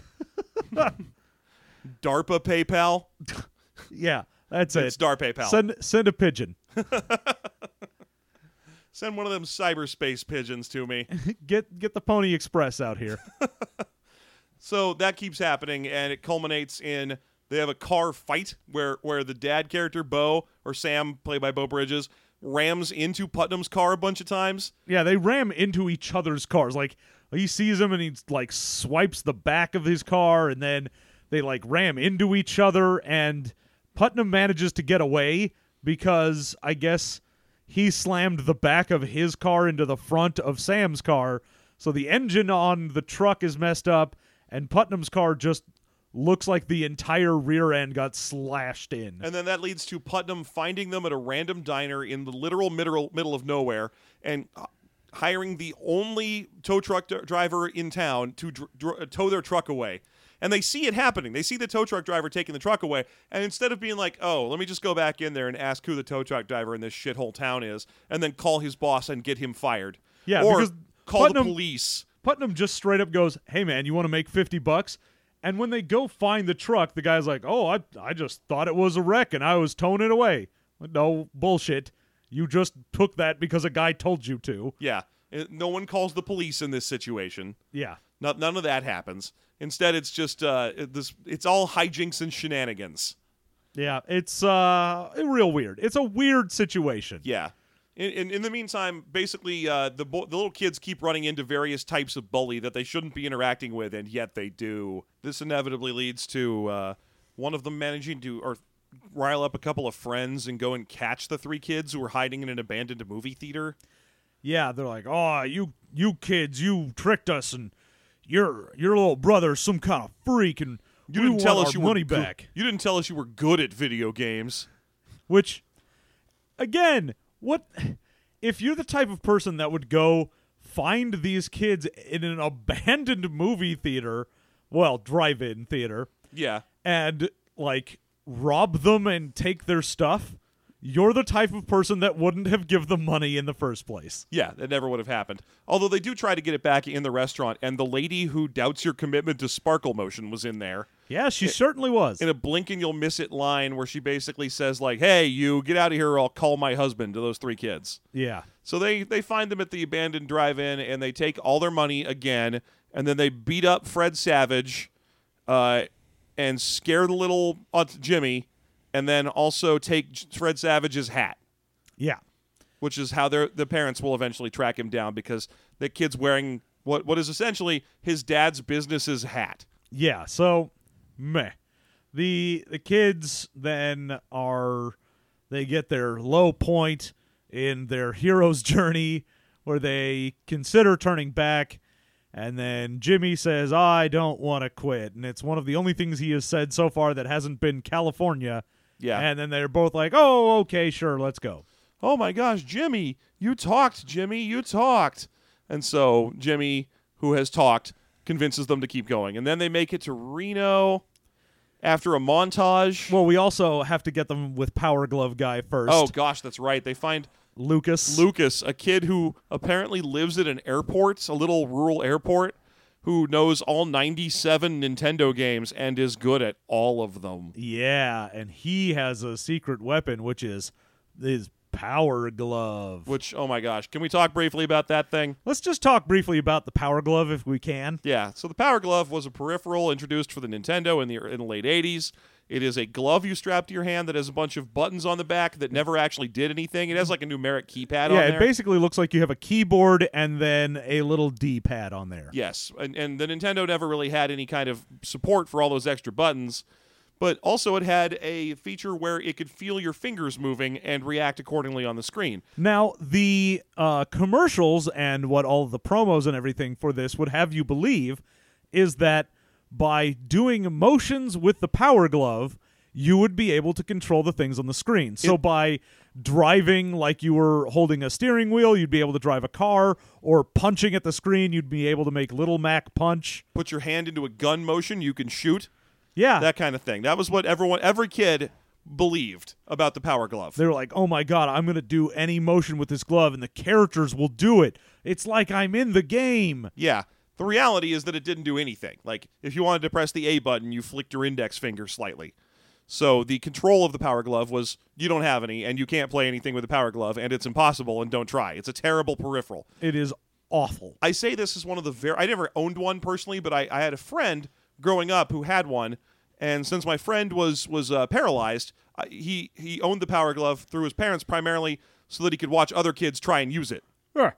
DARPA PayPal? Yeah, that's It's DARPA PayPal. Send a pigeon. Send one of them cyberspace pigeons to me. Get the Pony Express out here. So that keeps happening, and it culminates in they have a car fight where the dad character, Bo, or Sam, played by Beau Bridges, rams into Putnam's car a bunch of times. Yeah, they ram into each other's cars. Like, he sees him and he, like, swipes the back of his car, and then they, like, ram into each other, and Putnam manages to get away because, I guess, he slammed the back of his car into the front of Sam's car, so the engine on the truck is messed up, and Putnam's car just looks like the entire rear end got slashed in. And then that leads to Putnam finding them at a random diner in the literal middle of nowhere and hiring the only tow truck driver in town to tow their truck away. And they see it happening. They see the tow truck driver taking the truck away, and instead of being like, oh, let me just go back in there and ask who the tow truck driver in this shithole town is, and then call his boss and get him fired. Yeah, or because call the police. Putnam just straight up goes, hey, man, you want to make $50? And when they go find the truck, the guy's like, oh, I just thought it was a wreck, and I was towing it away. No, bullshit. You just took that because a guy told you to. Yeah. No one calls the police in this situation. Yeah. None of that happens. Instead, it's just it's all hijinks and shenanigans. Yeah, it's real weird. It's a weird situation. Yeah. In the meantime, basically, the little kids keep running into various types of bully that they shouldn't be interacting with, and yet they do. This inevitably leads to one of them managing to rile up a couple of friends and go and catch the three kids who were hiding in an abandoned movie theater. Yeah, they're like, oh, you kids, you tricked us, and your little brother's some kind of freak, and you didn't tell us our money back. You didn't tell us you were good at video games. Which, again, what if you're the type of person that would go find these kids in an abandoned movie theater, well, drive-in theater, yeah, and like rob them and take their stuff? You're the type of person that wouldn't have given them money in the first place. Yeah, that never would have happened. Although they do try to get it back in the restaurant, and the lady who doubts your commitment to sparkle motion was in there. Yeah, she certainly was. In a blink and you'll miss it line where she basically says, like, hey, you get out of here or I'll call my husband, to those three kids. Yeah. So they find them at the abandoned drive-in, and they take all their money again, and then they beat up Fred Savage and scare the little Jimmy, and then also take Fred Savage's hat. Yeah. Which is how the parents will eventually track him down, because the kid's wearing what is essentially his dad's business's hat. Yeah, so meh. The kids then they get their low point in their hero's journey where they consider turning back, And then Jimmy says, I don't want to quit. And it's one of the only things he has said so far that hasn't been California. Yeah. And then they're both like, oh, okay, sure, let's go. Oh, my gosh, Jimmy, you talked, Jimmy, you talked. And so Jimmy, who has talked, convinces them to keep going. And then they make it to Reno after a montage. Well, we also have to get them with Power Glove Guy first. Oh, gosh, that's right. They find Lucas, a kid who apparently lives at an airport, a little rural airport, who knows all 97 Nintendo games and is good at all of them. Yeah, and he has a secret weapon, which is his Power Glove. Which, oh my gosh, can we talk briefly about that thing? Let's just talk briefly about the Power Glove if we can. Yeah, so the Power Glove was a peripheral introduced for the Nintendo in the late 80s. It is a glove you strap to your hand that has a bunch of buttons on the back that never actually did anything. It has like a numeric keypad on there. Yeah, it basically looks like you have a keyboard and then a little D-pad on there. Yes, and the Nintendo never really had any kind of support for all those extra buttons, but also it had a feature where it could feel your fingers moving and react accordingly on the screen. Now, the commercials and what all the promos and everything for this would have you believe is that by doing motions with the Power Glove, you would be able to control the things on the screen. So by driving like you were holding a steering wheel, you'd be able to drive a car, or punching at the screen, you'd be able to make Little Mac punch. Put your hand into a gun motion, you can shoot. Yeah. That kind of thing. That was what every kid believed about the Power Glove. They were like, oh my God, I'm going to do any motion with this glove, and the characters will do it. It's like I'm in the game. Yeah. The reality is that it didn't do anything. Like, if you wanted to press the A button, you flicked your index finger slightly. So the control of the Power Glove was, you don't have any, and you can't play anything with the Power Glove, and it's impossible, and don't try. It's a terrible peripheral. It is awful. I say this is one of the I never owned one personally, but I had a friend growing up who had one, and since my friend was paralyzed, he owned the Power Glove through his parents primarily so that he could watch other kids try and use it. Sure.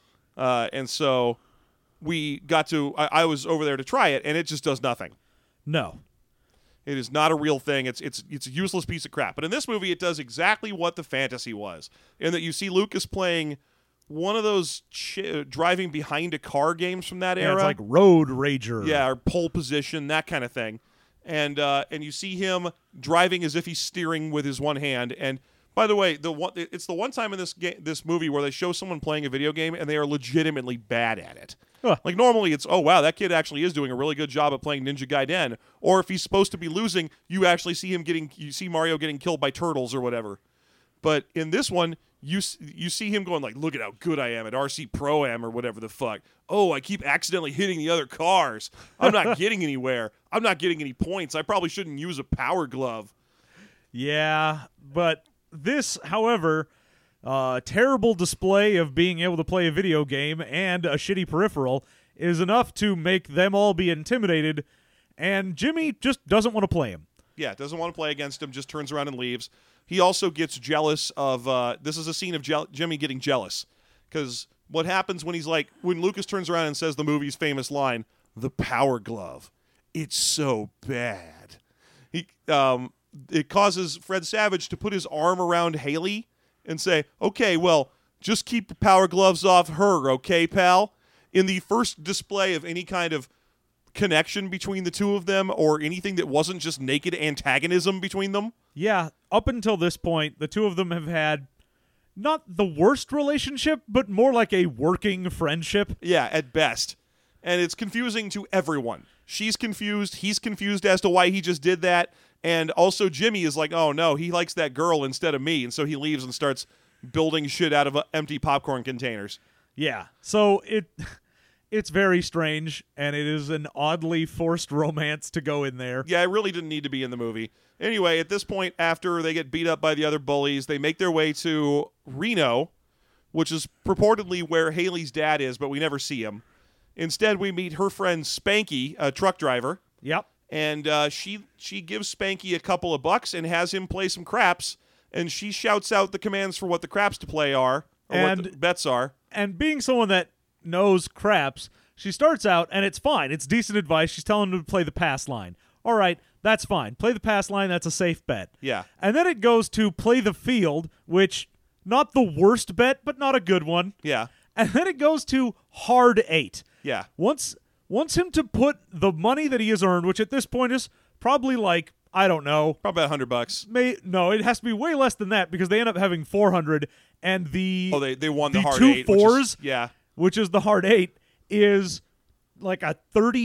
And so we got to, I was over there to try it, and it just does nothing. No. It is not a real thing. It's a useless piece of crap. But in this movie, it does exactly what the fantasy was, in that you see Lucas playing one of those driving behind a car games from that era. It's like Road Rager. Yeah, or Pole Position, that kind of thing. And you see him driving as if he's steering with his one hand. And by the way, it's the one time in this movie where they show someone playing a video game and they are legitimately bad at it. Huh. Like normally it's, oh wow, that kid actually is doing a really good job at playing Ninja Gaiden. Or if he's supposed to be losing, you actually see you see Mario getting killed by turtles or whatever. But in this one, you see him going like, look at how good I am at RC Pro-Am or whatever the fuck. Oh, I keep accidentally hitting the other cars. I'm not getting anywhere. I'm not getting any points. I probably shouldn't use a Power Glove. Yeah, but this, however, terrible display of being able to play a video game and a shitty peripheral is enough to make them all be intimidated, and Jimmy just doesn't want to play him. Yeah, doesn't want to play against him, just turns around and leaves. He also gets jealous of, this is a scene of Jimmy getting jealous, because what happens when when Lucas turns around and says the movie's famous line, the Power Glove, it's so bad. It causes Fred Savage to put his arm around Haley and say, okay, well, just keep the Power Gloves off her, okay, pal? In the first display of any kind of connection between the two of them or anything that wasn't just naked antagonism between them. Yeah, up until this point, the two of them have had not the worst relationship, but more like a working friendship. Yeah, at best. And it's confusing to everyone. She's confused. He's confused as to why he just did that. And also Jimmy is like, oh no, he likes that girl instead of me. And so he leaves and starts building shit out of empty popcorn containers. Yeah, so it's very strange, and it is an oddly forced romance to go in there. Yeah, it really didn't need to be in the movie. Anyway, at this point, after they get beat up by the other bullies, they make their way to Reno, which is purportedly where Haley's dad is, but we never see him. Instead, we meet her friend Spanky, a truck driver. Yep. And she gives Spanky a couple of bucks and has him play some craps, and she shouts out the commands for what the craps to play are, or what the bets are. And being someone that knows craps, she starts out, and it's fine. It's decent advice. She's telling him to play the pass line. All right, that's fine. Play the pass line. That's a safe bet. Yeah. And then it goes to play the field, which, not the worst bet, but not a good one. Yeah. And then it goes to hard 8. Yeah. Wants him to put the money that he has earned, which at this point is probably like, I don't know, probably $100. No, it has to be way less than that because they end up having 400, and they won the hard two eight, fours, which is the hard eight, is like a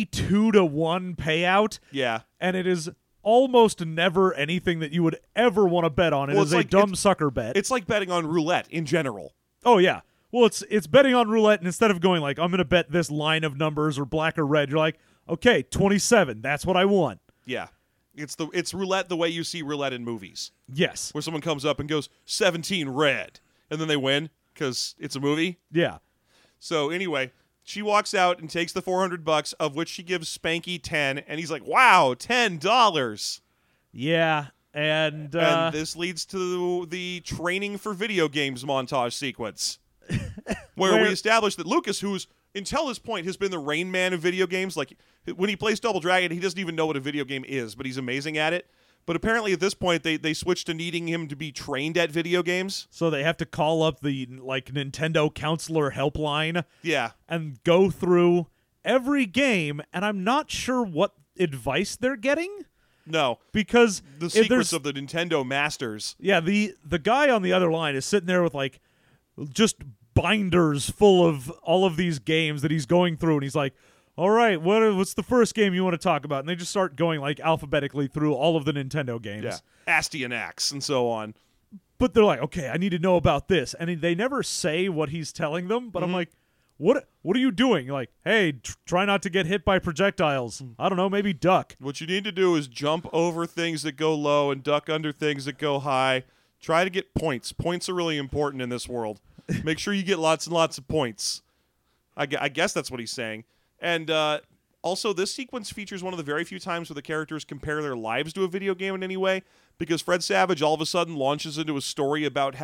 32-1 payout. Yeah, and it is almost never anything that you would ever want to bet on. It is like, a dumb sucker bet. It's like betting on roulette in general. Oh yeah. Well, it's betting on roulette, and instead of going like, I'm going to bet this line of numbers or black or red, you're like, okay, 27. That's what I want. Yeah. It's roulette the way you see roulette in movies. Yes. Where someone comes up and goes, 17 red, and then they win because it's a movie. Yeah. So anyway, she walks out and takes the $400, of which she gives Spanky 10, and he's like, wow, $10. Yeah. And this leads to the training for video games montage sequence. where we establish that Lucas, who's until this point has been the Rain Man of video games, like when he plays Double Dragon, he doesn't even know what a video game is, but he's amazing at it. But apparently at this point, they switched to needing him to be trained at video games. So they have to call up the Nintendo counselor helpline. Yeah. And go through every game, and I'm not sure what advice they're getting. No. Because the secrets of the Nintendo masters. Yeah, the guy on the other line is sitting there with just binders full of all of these games that he's going through, and he's like, all right, what's the first game you want to talk about? And they just start going alphabetically through all of the Nintendo games. Yeah, Astyanax and so on. But they're like, okay, I need to know about this. And they never say what he's telling them, but I'm like, what are you doing? You're like, hey, try not to get hit by projectiles. I don't know, maybe duck. What you need to do is jump over things that go low and duck under things that go high. Try to get points. Points are really important in this world. Make sure you get lots and lots of points. I guess that's what he's saying. And also, this sequence features one of the very few times where the characters compare their lives to a video game in any way, because Fred Savage all of a sudden launches into a story about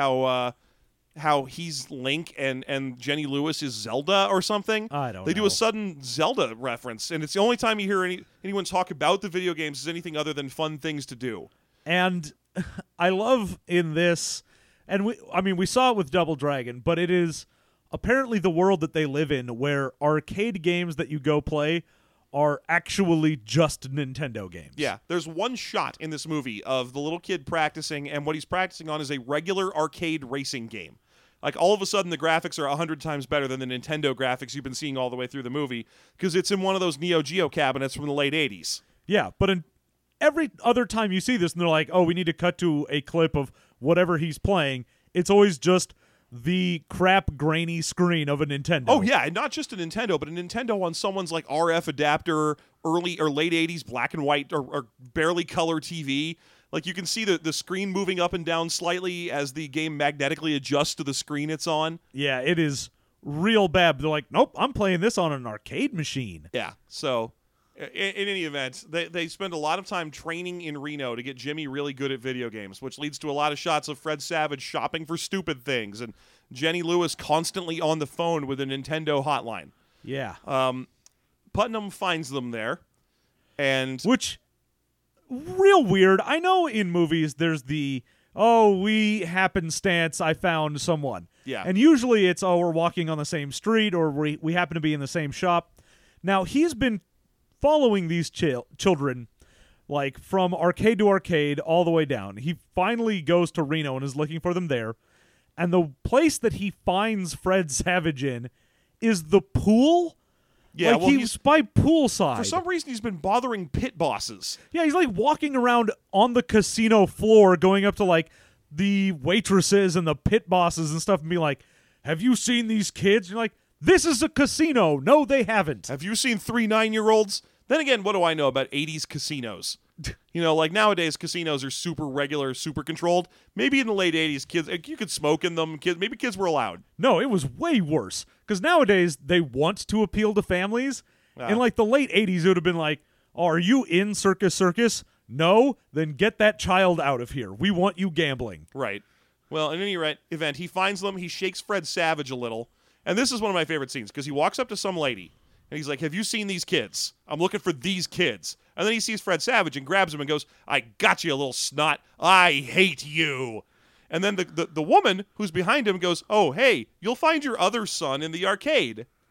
how he's Link and Jenny Lewis is Zelda or something. I don't know. They do a sudden Zelda reference, and it's the only time you hear anyone talk about the video games as anything other than fun things to do. And I love in this, and we saw it with Double Dragon, but it is apparently the world that they live in, where arcade games that you go play are actually just Nintendo games. Yeah, there's one shot in this movie of the little kid practicing, and what he's practicing on is a regular arcade racing game. Like, all of a sudden, the graphics are 100 times better than the Nintendo graphics you've been seeing all the way through the movie, because it's in one of those Neo Geo cabinets from the late 80s. Yeah, but every other time you see this, and they're like, oh, we need to cut to a clip of whatever he's playing, it's always just the crap grainy screen of a Nintendo. Oh yeah, and not just a Nintendo, but a Nintendo on someone's RF adapter, early or late 80s black and white or barely color TV. Like, you can see the screen moving up and down slightly as the game magnetically adjusts to the screen it's on. Yeah, it is real bad. They're like, nope, I'm playing this on an arcade machine. Yeah, so in any event, they spend a lot of time training in Reno to get Jimmy really good at video games, which leads to a lot of shots of Fred Savage shopping for stupid things and Jenny Lewis constantly on the phone with a Nintendo hotline. Yeah. Putnam finds them there, and which, real weird. I know in movies there's we happenstance, I found someone. Yeah. And usually it's, we're walking on the same street, or we happen to be in the same shop. Now, he's been following these children, from arcade to arcade all the way down. He finally goes to Reno and is looking for them there. And the place that he finds Fred Savage in is the pool. Yeah, he's by poolside. For some reason, he's been bothering pit bosses. Yeah, he's walking around on the casino floor, going up to the waitresses and the pit bosses and stuff, and be like, have you seen these kids? And you're like, this is a casino. No, they haven't. Have you seen 3 9-year-olds? Then again, what do I know about 80s casinos? Nowadays casinos are super regular, super controlled. Maybe in the late 80s, kids, you could smoke in them. Maybe kids were allowed. No, it was way worse. Because nowadays, they want to appeal to families. In the late 80s, it would have been like, are you in Circus Circus? No? Then get that child out of here. We want you gambling. Right. Well, in any event, he finds them. He shakes Fred Savage a little. And this is one of my favorite scenes, because he walks up to some lady, and he's like, have you seen these kids? I'm looking for these kids. And then he sees Fred Savage and grabs him and goes, I got you, a little snot. I hate you. And then the woman who's behind him goes, oh, hey, you'll find your other son in the arcade.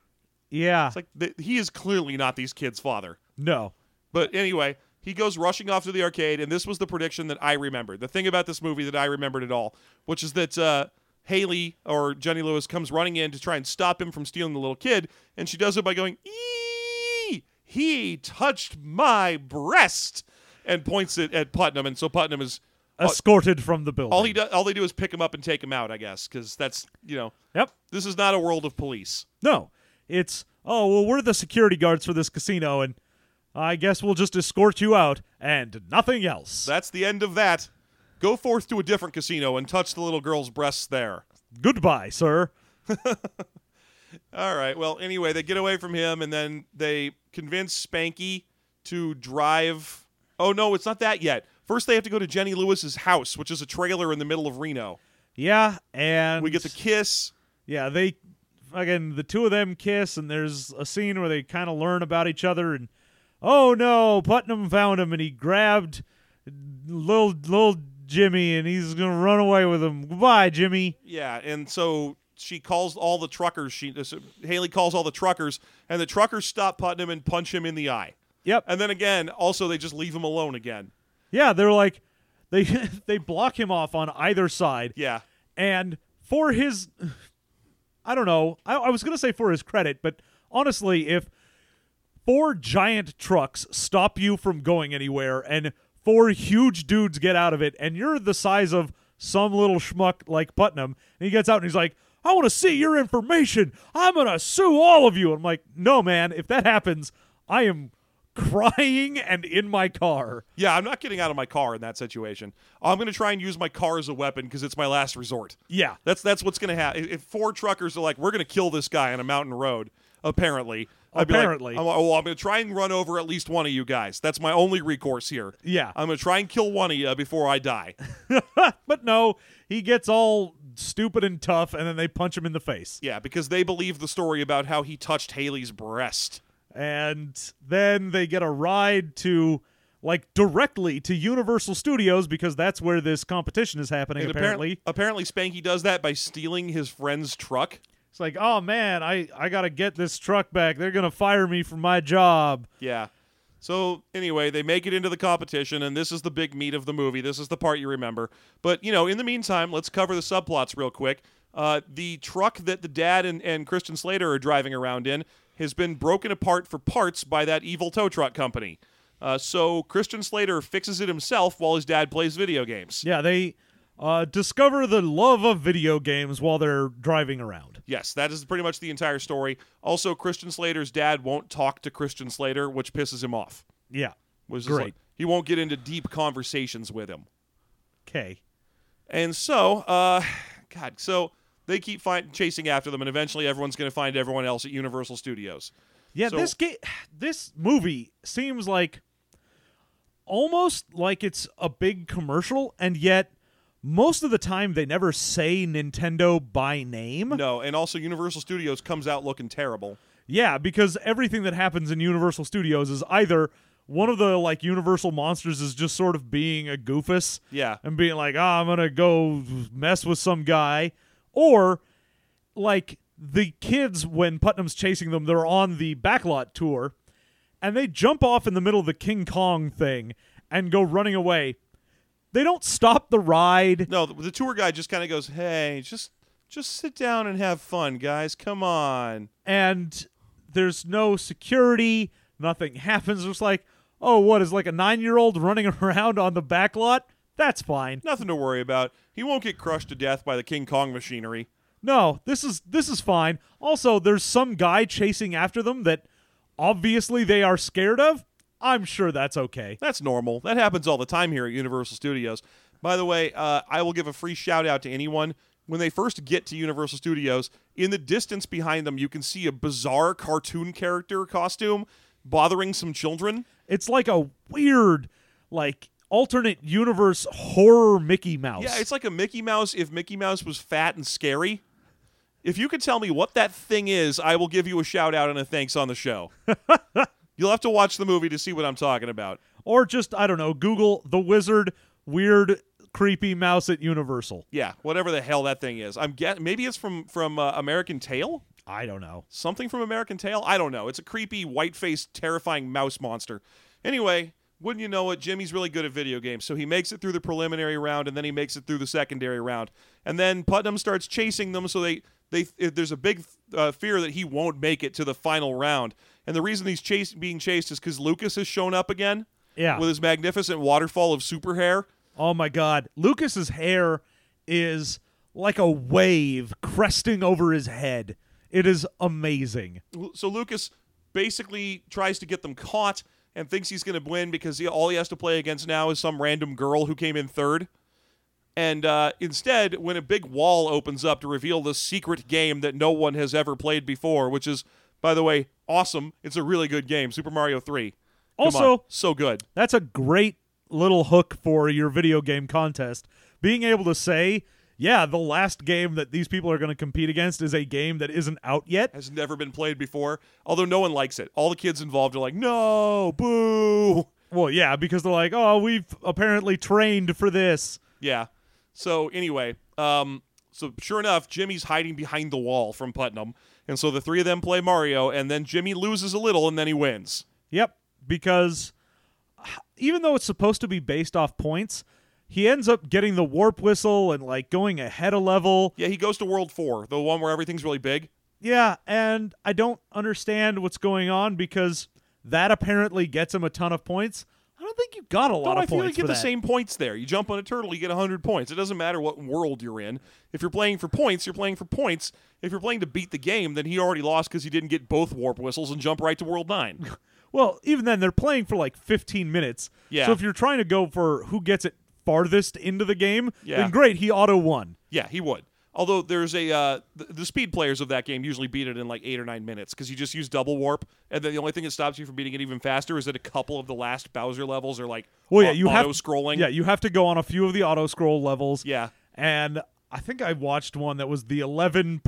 Yeah. It's like he is clearly not these kids' father. No. But anyway, he goes rushing off to the arcade, and this was the prediction that I remembered. The thing about this movie that I remembered at all, which is that Haley, or Jenny Lewis, comes running in to try and stop him from stealing the little kid, and she does it by going, "Eee! He touched my breast," and points it at Putnam, and so Putnam is escorted from the building. All they do is pick him up and take him out, I guess, because that's, Yep. This is not a world of police. No. It's, oh, well, we're the security guards for this casino, and I guess we'll just escort you out, and nothing else. That's the end of that. Go forth to a different casino and touch the little girl's breasts there. Goodbye, sir. All right. Well, anyway, they get away from him, and then they convince Spanky to drive. Oh, no, it's not that yet. First, they have to go to Jenny Lewis's house, which is a trailer in the middle of Reno. Yeah, and we get the kiss. Yeah, the two of them kiss, and there's a scene where they kind of learn about each other, and oh no, Putnam found him, and he grabbed little Jimmy, and he's gonna run away with him. Goodbye, Jimmy. Yeah, and so she calls all the truckers. Haley calls all the truckers, and the truckers stop Putnam and punch him in the eye. Yep. And then again, also they just leave him alone again. Yeah, they're like, they block him off on either side. Yeah. And for his, I don't know, I was going to say for his credit, but honestly, if 4 giant trucks stop you from going anywhere and 4 huge dudes get out of it, and you're the size of some little schmuck like Putnam, and he gets out and he's like, I want to see your information. I'm going to sue all of you. And I'm like, no, man, if that happens, I am crying and in my car. Yeah, I'm not getting out of my car in that situation. I'm going to try and use my car as a weapon because it's my last resort. Yeah. That's what's going to happen. If 4 truckers are like, we're going to kill this guy on a mountain road, apparently. I'm going to try and run over at least one of you guys. That's my only recourse here. Yeah. I'm going to try and kill one of you before I die. But no, he gets all stupid and tough, and then they punch him in the face. Yeah, because they believe the story about how he touched Haley's breast. And then they get a ride to, directly to Universal Studios because that's where this competition is happening, and apparently. Apparently Spanky does that by stealing his friend's truck. It's like, oh, man, I got to get this truck back. They're going to fire me from my job. Yeah. So, anyway, they make it into the competition, and this is the big meat of the movie. This is the part you remember. But, in the meantime, let's cover the subplots real quick. The truck that the dad and Christian Slater are driving around in has been broken apart for parts by that evil tow truck company. So Christian Slater fixes it himself while his dad plays video games. Yeah, they discover the love of video games while they're driving around. Yes, that is pretty much the entire story. Also, Christian Slater's dad won't talk to Christian Slater, which pisses him off. Yeah, great. He won't get into deep conversations with him. Okay. And so, so they keep chasing after them, and eventually everyone's going to find everyone else at Universal Studios. Yeah, this movie seems almost like it's a big commercial, and yet most of the time they never say Nintendo by name. No, and also Universal Studios comes out looking terrible. Yeah, because everything that happens in Universal Studios is either one of the Universal monsters is just sort of being a goofus. Yeah. And being like, I'm going to go mess with some guy. Or, the kids, when Putnam's chasing them, they're on the backlot tour, and they jump off in the middle of the King Kong thing and go running away. They don't stop the ride. No, the tour guide just kind of goes, hey, just sit down and have fun, guys. Come on. And there's no security. Nothing happens. It's like, oh, what, is a 9-year-old running around on the backlot? That's fine. Nothing to worry about. He won't get crushed to death by the King Kong machinery. No, this is fine. Also, there's some guy chasing after them that obviously they are scared of. I'm sure that's okay. That's normal. That happens all the time here at Universal Studios. By the way, I will give a free shout out to anyone. When they first get to Universal Studios, in the distance behind them, you can see a bizarre cartoon character costume bothering some children. It's like a weird, alternate universe horror Mickey Mouse. Yeah, it's like a Mickey Mouse if Mickey Mouse was fat and scary. If you could tell me what that thing is, I will give you a shout out and a thanks on the show. You'll have to watch the movie to see what I'm talking about. Or just, I don't know, Google The Wizard weird creepy mouse at Universal. Yeah, whatever the hell that thing is. Maybe it's from American Tail? I don't know. Something from American Tail? I don't know. It's a creepy, white-faced, terrifying mouse monster. Anyway, wouldn't you know it, Jimmy's really good at video games, so he makes it through the preliminary round, and then he makes it through the secondary round. And then Putnam starts chasing them, so there's a big fear that he won't make it to the final round. And the reason he's being chased is because Lucas has shown up again with his magnificent waterfall of super hair. Oh, my God. Lucas's hair is like a wave cresting over his head. It is amazing. So Lucas basically tries to get them caught and thinks he's going to win because all he has to play against now is some random girl who came in third. And instead, when a big wall opens up to reveal the secret game that no one has ever played before, which is, by the way, awesome. It's a really good game, Super Mario 3. Also, so good. That's a great little hook for your video game contest. Being able to say, yeah, the last game that these people are going to compete against is a game that isn't out yet. Has never been played before, although no one likes it. All the kids involved are like, no, boo. Well, yeah, because they're like, oh, we've apparently trained for this. Yeah. So anyway, so sure enough, Jimmy's hiding behind the wall from Putnam, and so the three of them play Mario, and then Jimmy loses a little, and then he wins. Yep, because even though it's supposed to be based off points, he ends up getting the warp whistle and, like, going ahead a level. Yeah, he goes to World 4, the one where everything's really big. Yeah, and I don't understand what's going on because that apparently gets him a ton of points. I don't think you got a lot of points. I feel like you get the same points there. You jump on a turtle, you get 100 points. It doesn't matter what world you're in. If you're playing for points, you're playing for points. If you're playing to beat the game, then he already lost because he didn't get both warp whistles and jump right to World 9. Well, even then, they're playing for like 15 minutes. Yeah. So if you're trying to go for who gets it farthest into the game, yeah, then great, he auto-won. Yeah, he would. Although there's the speed players of that game usually beat it in like 8 or 9 minutes because you just use double warp, and then the only thing that stops you from beating it even faster is that a couple of the last Bowser levels are like auto-scrolling. Yeah, you have to go on a few of the auto-scroll levels. Yeah. And I think I watched one that was the 11-minute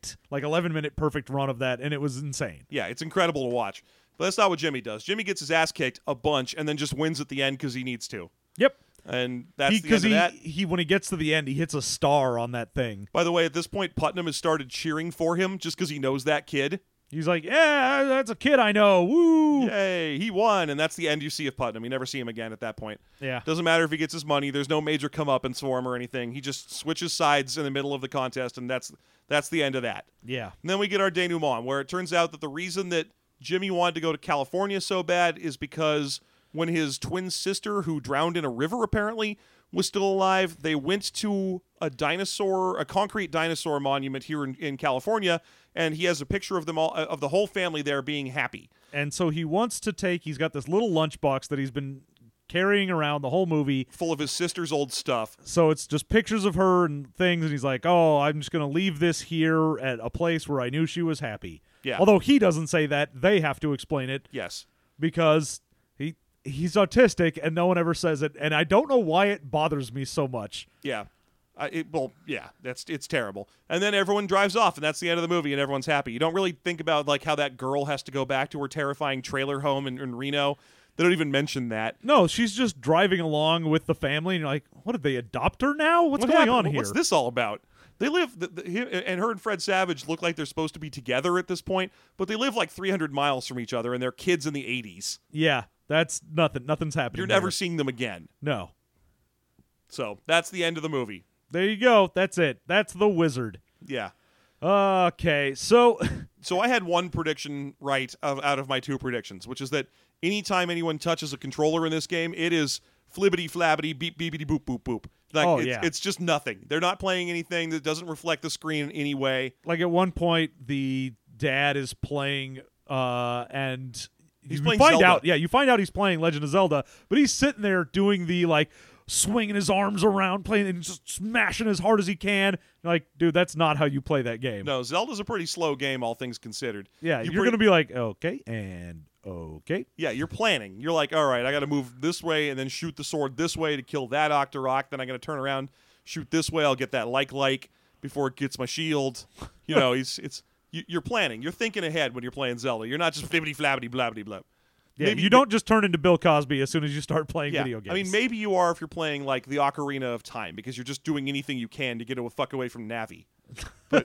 perfect run of that, and it was insane. Yeah, it's incredible to watch. But that's not what Jimmy does. Jimmy gets his ass kicked a bunch and then just wins at the end because he needs to. Yep. And that's the end of that. When he gets to the end, he hits a star on that thing. By the way, at this point, Putnam has started cheering for him just because he knows that kid. He's like, yeah, that's a kid I know. Woo! Yay, he won. And that's the end you see of Putnam. You never see him again at that point. Yeah. Doesn't matter if he gets his money. There's no major comeuppance for him or anything. He just switches sides in the middle of the contest, and that's the end of that. Yeah. And then we get our denouement, where it turns out that the reason that Jimmy wanted to go to California so bad is because when his twin sister, who drowned in a river apparently, was still alive, they went to a concrete dinosaur monument here in California, and he has a picture of them all, of the whole family there being happy. And so he's got this little lunchbox that he's been carrying around the whole movie, full of his sister's old stuff. So it's just pictures of her and things, and he's like, oh, I'm just going to leave this here at a place where I knew she was happy. Yeah. Although he doesn't say that, they have to explain it. Yes. Because he's autistic and no one ever says it, and I don't know why it bothers me so much. Yeah. It's terrible. And then everyone drives off, and that's the end of the movie, and everyone's happy. You don't really think about like how that girl has to go back to her terrifying trailer home in Reno. They don't even mention that. No, she's just driving along with the family, and you're like, what, did they adopt her now? What's going on here? What's this all about? They live, and her and Fred Savage look like they're supposed to be together at this point, but they live like 300 miles from each other, and they're kids in the 80s. Yeah, that's nothing. Nothing's happening. You're never seeing them again. No. So that's the end of the movie. There you go. That's it. That's The Wizard. Yeah. Okay, so I had one prediction right out of my two predictions, which is that anytime anyone touches a controller in this game, it is flibbity flabbity beep beepity boop boop boop. Like it's just nothing. They're not playing anything that doesn't reflect the screen in any way. Like at one point, the dad is playing, and he's playing Zelda. You find out he's playing Legend of Zelda, but he's sitting there doing the like swinging his arms around, playing and just smashing as hard as he can. Like, dude, that's not how you play that game. No, Zelda's a pretty slow game, all things considered. Yeah, you're going to be like, okay, and okay. Yeah, you're planning. You're like, all right, I got to move this way and then shoot the sword this way to kill that Octorok. Then I got to turn around, shoot this way. I'll get that like before it gets my shield. You know, you're planning. You're thinking ahead when you're playing Zelda. You're not just flibbity flabbity blabbity blab. Yeah, maybe you don't just turn into Bill Cosby as soon as you start playing video games. I mean, maybe you are if you're playing like the Ocarina of Time because you're just doing anything you can to get a fuck away from Navi. But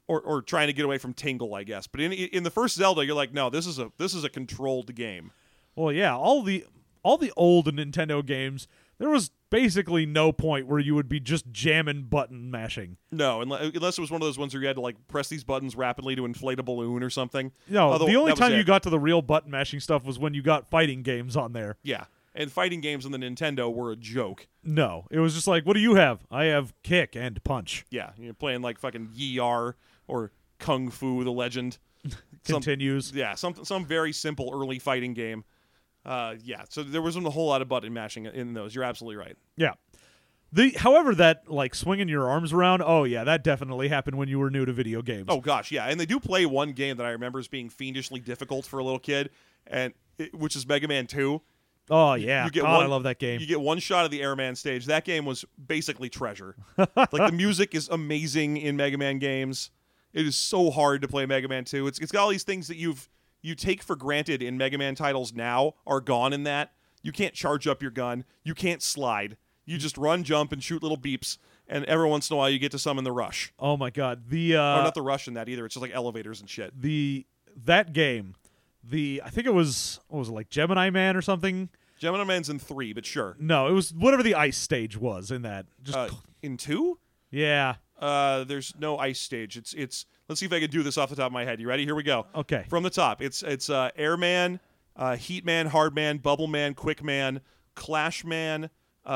or trying to get away from Tingle, I guess. But in the first Zelda, you're like, no, this is a controlled game. Well, yeah, all the old Nintendo games, there was basically no point where you would be just jamming button mashing. No, unless it was one of those ones where you had to like press these buttons rapidly to inflate a balloon or something. No, the only time you got to the real button mashing stuff was when you got fighting games on there. Yeah, and fighting games on the Nintendo were a joke. No, it was just like, what do you have? I have kick and punch. Yeah, you're playing like fucking Yi-R or Kung Fu: The Legend. Continues. Some very simple early fighting game. So there wasn't a whole lot of button mashing in those. You're absolutely right. Yeah. However, that like swinging your arms around, oh yeah, that definitely happened when you were new to video games. Oh gosh, yeah, and they do play one game that I remember as being fiendishly difficult for a little kid, which is Mega Man 2. Oh yeah, I love that game. You get one shot of the Airman stage. That game was basically treasure. Like the music is amazing in Mega Man games. It is so hard to play Mega Man 2. It's got all these things that you take for granted in Mega Man titles now are gone in that. You can't charge up your gun. You can't slide. You just run, jump, and shoot little beeps, and every once in a while you get to summon the rush. Oh my god. Or not the rush in that either. It's just like elevators and shit. That game, I think it was, what was it, like Gemini Man or something? Gemini Man's in 3, but sure. No, it was whatever the ice stage was in that. In 2? Yeah. There's no ice stage. It's. Let's see if I can do this off the top of my head. You ready? Here we go. Okay. From the top, it's Airman, Heatman, Hardman, Bubbleman, Quickman, Clashman,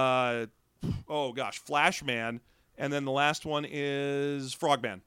Flashman, and then the last one is Frogman.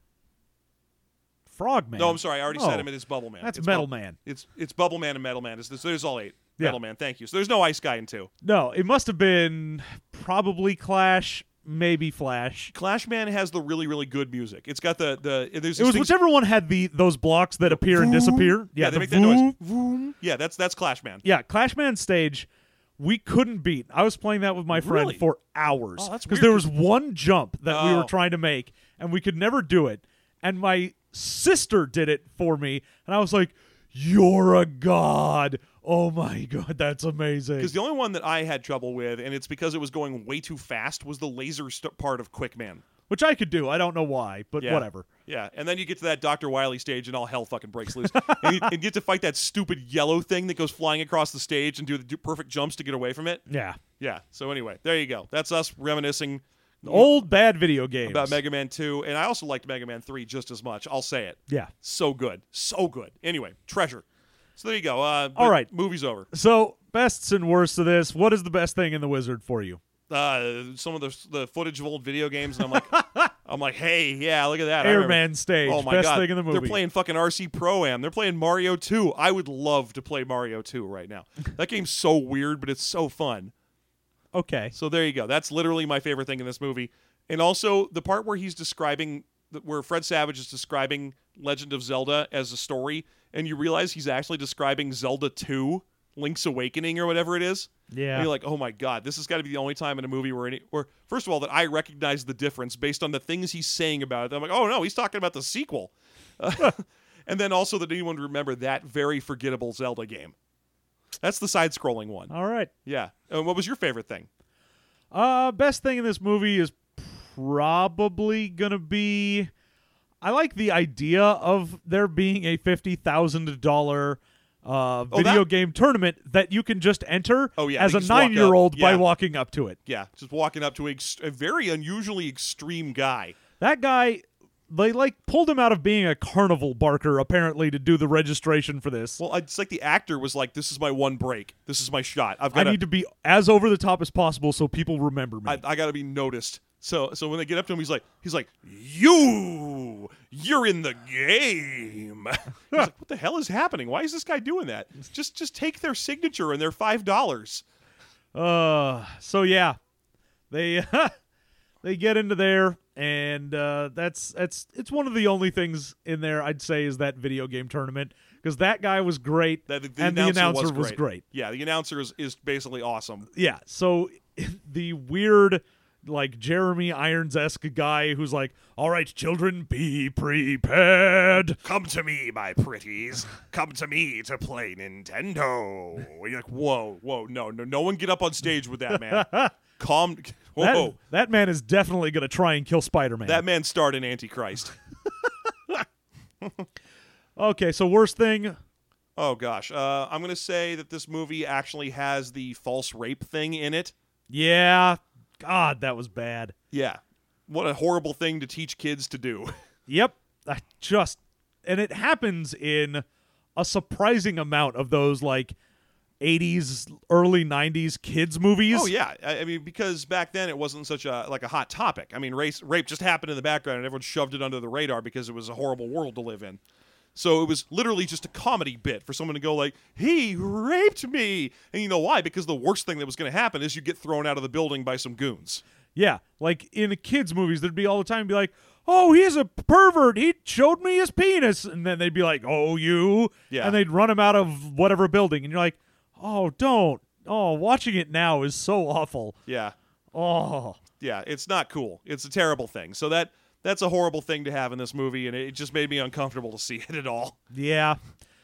Frogman? No, I'm sorry. I already said him. It is Bubbleman. That's Metal Man. It's Bubbleman and Metal Man. There's all 8. Yeah. Metal Man. Thank you. So there's no Ice Guy in 2. No, it must have been probably Clash. Maybe Flash. Clashman has the really, really good music. It's got it was whichever one had those blocks that appear and disappear. Yeah, they make that noise. Vroom. Yeah, that's Clashman. Yeah, Clashman stage we couldn't beat. I was playing that with my friend for hours. Oh, that's because weird. there was one jump that we were trying to make and we could never do it. And my sister did it for me, and I was like, "You're a god." Oh my god, that's amazing. Because the only one that I had trouble with, and it's because it was going way too fast, was the laser part of Quickman. Which I could do. I don't know why, but whatever. Yeah, and then you get to that Dr. Wily stage, and all hell fucking breaks loose. and you get to fight that stupid yellow thing that goes flying across the stage and do the perfect jumps to get away from it. Yeah. Yeah, so anyway, there you go. That's us reminiscing. Old bad video games. About Mega Man 2, and I also liked Mega Man 3 just as much. I'll say it. Yeah. So good. So good. Anyway, treasure. So there you go. All right. Movie's over. So, bests and worsts of this. What is the best thing in The Wizard for you? Some of the footage of old video games, and I'm like, hey, yeah, look at that. Airman stage. Oh my best god. thing in the movie. They're playing fucking RC Pro-Am. They're playing Mario 2. I would love to play Mario 2 right now. That game's so weird, but it's so fun. Okay. So there you go. That's literally my favorite thing in this movie. And also the part where where Fred Savage is describing Legend of Zelda as a story, and you realize he's actually describing Zelda 2, Link's Awakening, or whatever it is. Yeah. And you're like, oh my god, this has got to be the only time in a movie where first of all, that I recognize the difference based on the things he's saying about it. I'm like, oh no, he's talking about the sequel. And then also that anyone would remember that very forgettable Zelda game. That's the side-scrolling one. All right. Yeah. What was your favorite thing? Best thing in this movie is probably gonna be, I like the idea of there being a $50,000 video game tournament that you can just enter as a 9-year-old by walking up to it. Yeah, just walking up to a very unusually extreme guy. That guy, they pulled him out of being a carnival barker apparently to do the registration for this. Well, it's like the actor was like, "This is my one break. This is my shot. I need to be as over the top as possible so people remember me. I got to be noticed." So when they get up to him, he's like, you're in the game. He's like, what the hell is happening? Why is this guy doing that? Just take their signature and their $5. So yeah, they they get into there, and it's one of the only things in there I'd say is that video game tournament, because that guy was great, the announcer was great. Yeah, the announcer is basically awesome. Yeah, so the weird, like Jeremy Irons-esque guy who's like, all right, children, be prepared. Come to me, my pretties. Come to me to play Nintendo. You're like, whoa, no one get up on stage with that, man. Whoa. That man is definitely going to try and kill Spider-Man. That man starred in Antichrist. Okay, so worst thing. Oh, gosh. I'm going to say that this movie actually has the false rape thing in it. Yeah. God, that was bad. Yeah. What a horrible thing to teach kids to do. Yep. And it happens in a surprising amount of those, like, 80s, early 90s kids movies. Oh, yeah. I mean, because back then it wasn't such a hot topic. I mean, rape just happened in the background and everyone shoved it under the radar because it was a horrible world to live in. So it was literally just a comedy bit for someone to go like, he raped me. And you know why? Because the worst thing that was going to happen is you get thrown out of the building by some goons. Yeah, like in kids' movies, there'd be all the time be like, oh, he's a pervert. He showed me his penis. And then they'd be like, oh, you? Yeah. And they'd run him out of whatever building. And you're like, oh, don't. Oh, watching it now is so awful. Yeah. Oh. Yeah, it's not cool. It's a terrible thing. So that's a horrible thing to have in this movie, and it just made me uncomfortable to see it at all. Yeah.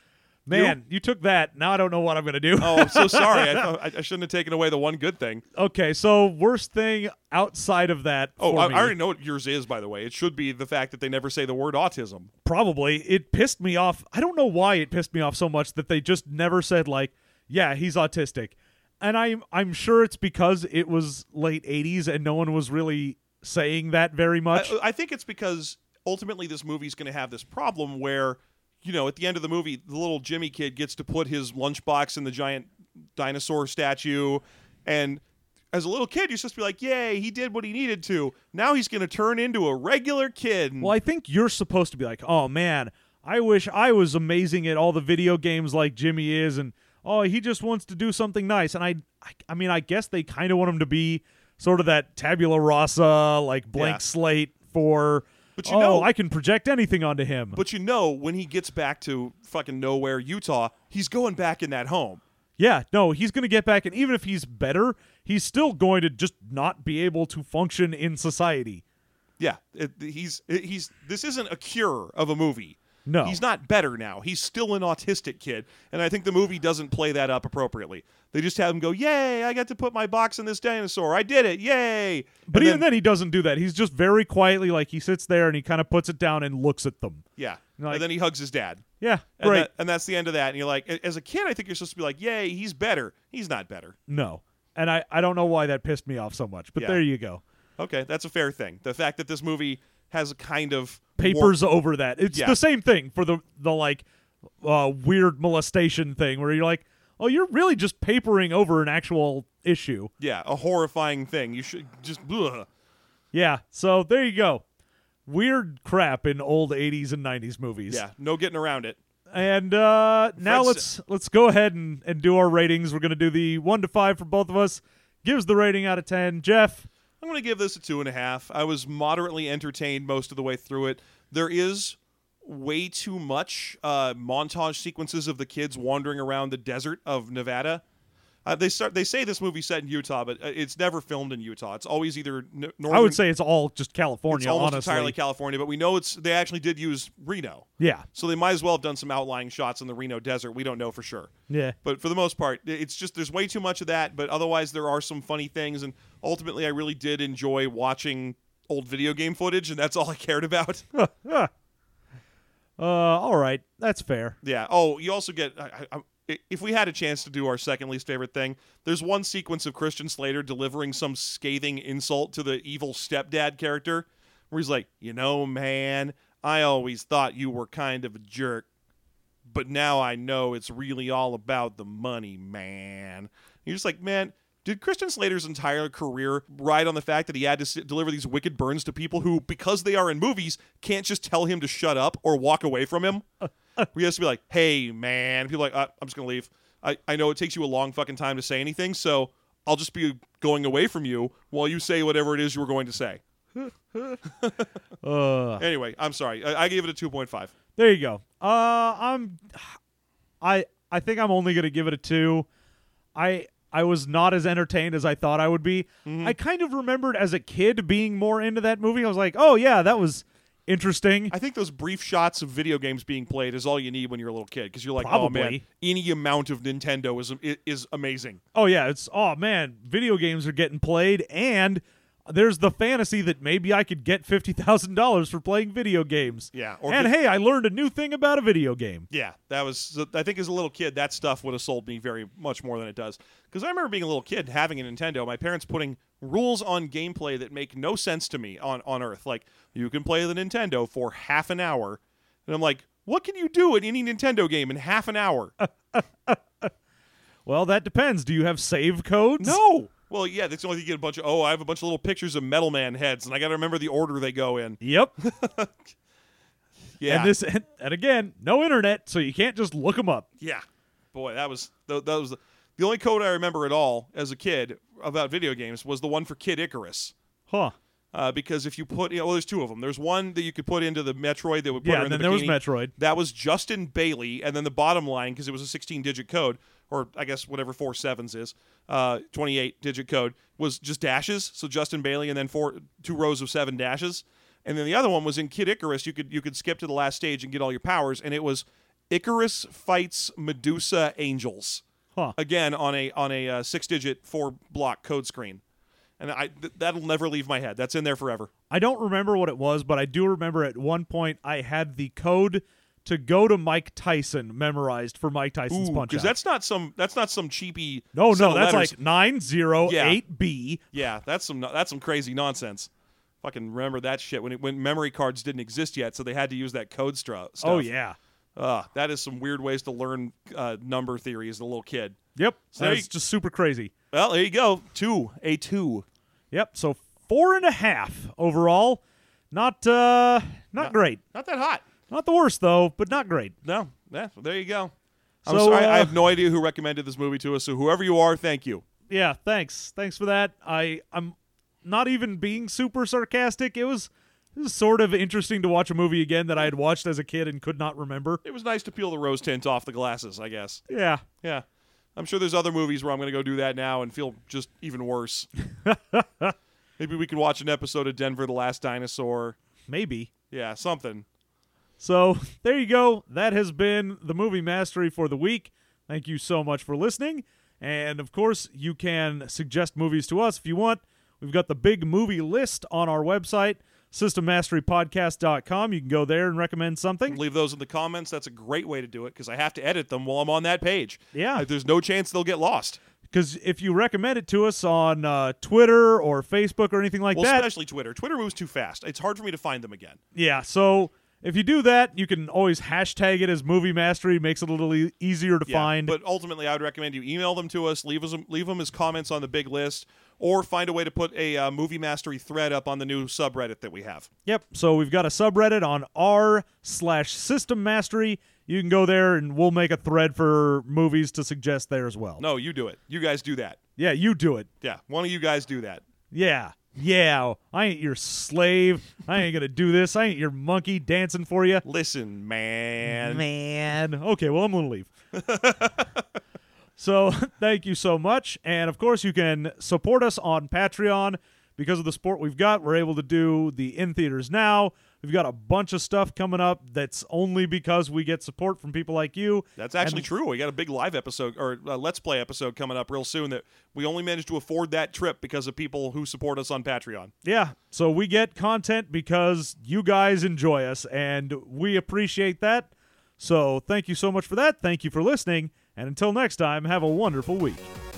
Man, you took that. Now I don't know what I'm going to do. Oh, I'm so sorry. I shouldn't have taken away the one good thing. Okay, so worst thing outside of that. Oh, I already know what yours is, by the way. It should be the fact that they never say the word autism. Probably. It pissed me off. I don't know why it pissed me off so much that they just never said, like, yeah, he's autistic. And I'm sure it's because it was late 80s and no one was really saying that very much. I think it's because ultimately this movie's going to have this problem where, you know, at the end of the movie, the little Jimmy kid gets to put his lunchbox in the giant dinosaur statue. And as a little kid, you're supposed to be like, yay, he did what he needed to. Now he's going to turn into a regular kid. Well, I think you're supposed to be like, oh, man, I wish I was amazing at all the video games like Jimmy is. And, oh, he just wants to do something nice. And I mean, I guess they kind of want him to be sort of that tabula rasa, like blank slate for... But you know, I can project anything onto him. But you know, when he gets back to fucking nowhere, Utah, he's going back in that home. Yeah, no, he's going to get back, and even if he's better, he's still going to just not be able to function in society. Yeah, this isn't a cure of a movie. No. He's not better now. He's still an autistic kid, and I think the movie doesn't play that up appropriately. They just have him go, yay, I got to put my box in this dinosaur. I did it, yay. But even then he doesn't do that. He's just very quietly, like, he sits there and he kind of puts it down and looks at them. Yeah, like, and then he hugs his dad. Yeah, great. And that's the end of that. And you're like, as a kid, I think you're supposed to be like, yay, he's better. He's not better. No. And I don't know why that pissed me off so much, but there you go. Okay, that's a fair thing. The fact that this movie has a kind of... papers over that. It's the same thing for the like weird molestation thing where you're like, oh, you're really just papering over an actual issue. Yeah, a horrifying thing. You should just... Ugh. Yeah, so there you go. Weird crap in old 80s and 90s movies. Yeah, no getting around it. And now let's go ahead and do our ratings. We're going to do the 1 to 5 for both of us. Gives the rating out of 10. Jeff? I'm going to give this a 2.5. I was moderately entertained most of the way through it. There is way too much montage sequences of the kids wandering around the desert of Nevada. They say this movie's set in Utah, but it's never filmed in Utah. It's always either northern. I would say it's all just California. It's almost honestly. entirely California, but we know they actually did use Reno. Yeah. So they might as well have done some outlying shots in the Reno desert. We don't know for sure. Yeah. But for the most part, it's just there's way too much of that. But otherwise, there are some funny things, and ultimately, I really did enjoy watching old video game footage, and that's all I cared about. All right, that's fair. Yeah. Oh, you also get. If we had a chance to do our second least favorite thing, there's one sequence of Christian Slater delivering some scathing insult to the evil stepdad character, where he's like, you know, man, I always thought you were kind of a jerk, but now I know it's really all about the money, man. You're just like, man, did Christian Slater's entire career ride on the fact that he had to deliver these wicked burns to people who, because they are in movies, can't just tell him to shut up or walk away from him? We have to be like, hey, man. People are like, I'm just going to leave. I know it takes you a long fucking time to say anything, so I'll just be going away from you while you say whatever it is you were going to say. Anyway, I'm sorry. I gave it a 2.5. There you go. I think I'm only going to give it a 2. I was not as entertained as I thought I would be. Mm-hmm. I kind of remembered as a kid being more into that movie. I was like, oh, yeah, that was interesting. I think those brief shots of video games being played is all you need when you're a little kid, because you're like, probably. Oh, man, any amount of Nintendo is amazing. Oh, yeah. Oh, man, video games are getting played, and there's the fantasy that maybe I could get $50,000 for playing video games. Yeah. And hey, I learned a new thing about a video game. Yeah, that was. I think as a little kid, that stuff would have sold me very much more than it does. Because I remember being a little kid having a Nintendo. My parents putting rules on gameplay that make no sense to me on Earth. Like, you can play the Nintendo for half an hour, and I'm like, what can you do in any Nintendo game in half an hour? Well, that depends. Do you have save codes? No. Well, yeah, that's the only thing you get a bunch of. Oh, I have a bunch of little pictures of Metal Man heads, and I got to remember the order they go in. Yep. Yeah. And again, no internet, so you can't just look them up. Yeah. Boy, that was the only code I remember at all as a kid about video games was the one for Kid Icarus. Huh. Because if you put, there's two of them. There's one that you could put into the Metroid that would put her in the bikini. Yeah, and then there was Metroid. That was Justin Bailey, and then the bottom line, because it was a 16-digit code, or I guess whatever 4 sevens is, 28-digit code, was just dashes. So Justin Bailey, and then 2 rows of 7 dashes. And then the other one was in Kid Icarus. You could skip to the last stage and get all your powers, and it was Icarus fights Medusa Angels. Huh. Again on a 6-digit 4-block code screen. And that'll never leave my head. That's in there forever. I don't remember what it was, but I do remember at one point I had the code to go to Mike Tyson memorized for Mike Tyson's Punch-Out. Because that's not some cheapy. No, that's letters. like 908B. Yeah, that's some crazy nonsense. Fucking remember that shit when memory cards didn't exist yet, so they had to use that code stuff. Oh yeah. That is some weird ways to learn number theory as a little kid. Yep. So that's just super crazy. Well, there you go. 2. Yep. So 4.5 overall. Not great. Not that hot. Not the worst though, but not great. No. Yeah, there you go. So, I'm sorry. I have no idea who recommended this movie to us. So whoever you are, thank you. Yeah. Thanks for that. I'm not even being super sarcastic. It was sort of interesting to watch a movie again that I had watched as a kid and could not remember. It was nice to peel the rose tint off the glasses, I guess. Yeah. Yeah. I'm sure there's other movies where I'm going to go do that now and feel just even worse. Maybe we could watch an episode of Denver the Last Dinosaur. Maybe. Yeah, something. So, there you go. That has been the Movie Mastery for the week. Thank you so much for listening. And, of course, you can suggest movies to us if you want. We've got the big movie list on our website, SystemMasteryPodcast.com. You can go there and recommend something. Leave those in the comments. That's a great way to do it because I have to edit them while I'm on that page. Yeah. There's no chance they'll get lost. Because if you recommend it to us on Twitter or Facebook or anything like that. Especially Twitter. Twitter moves too fast. It's hard for me to find them again. Yeah, so if you do that, you can always hashtag it as Movie Mastery. Makes it a little easier to find. But ultimately, I would recommend you email them to us, leave them as comments on the big list, or find a way to put a Movie Mastery thread up on the new subreddit that we have. Yep, so we've got a subreddit on r/System Mastery. You can go there, and we'll make a thread for movies to suggest there as well. No, you do it. You guys do that. Yeah, you do it. Yeah, one of you guys do that. Yeah, I ain't your slave. I ain't going to do this. I ain't your monkey dancing for you. Listen, man. Okay, well, I'm going to leave. So, thank you so much. And, of course, you can support us on Patreon. Because of the support we've got, we're able to do the In Theaters Now. We've got a bunch of stuff coming up that's only because we get support from people like you. That's actually true. We got a big live episode or Let's Play episode coming up real soon that we only managed to afford that trip because of people who support us on Patreon. Yeah, so we get content because you guys enjoy us, and we appreciate that. So thank you so much for that. Thank you for listening, and until next time, have a wonderful week.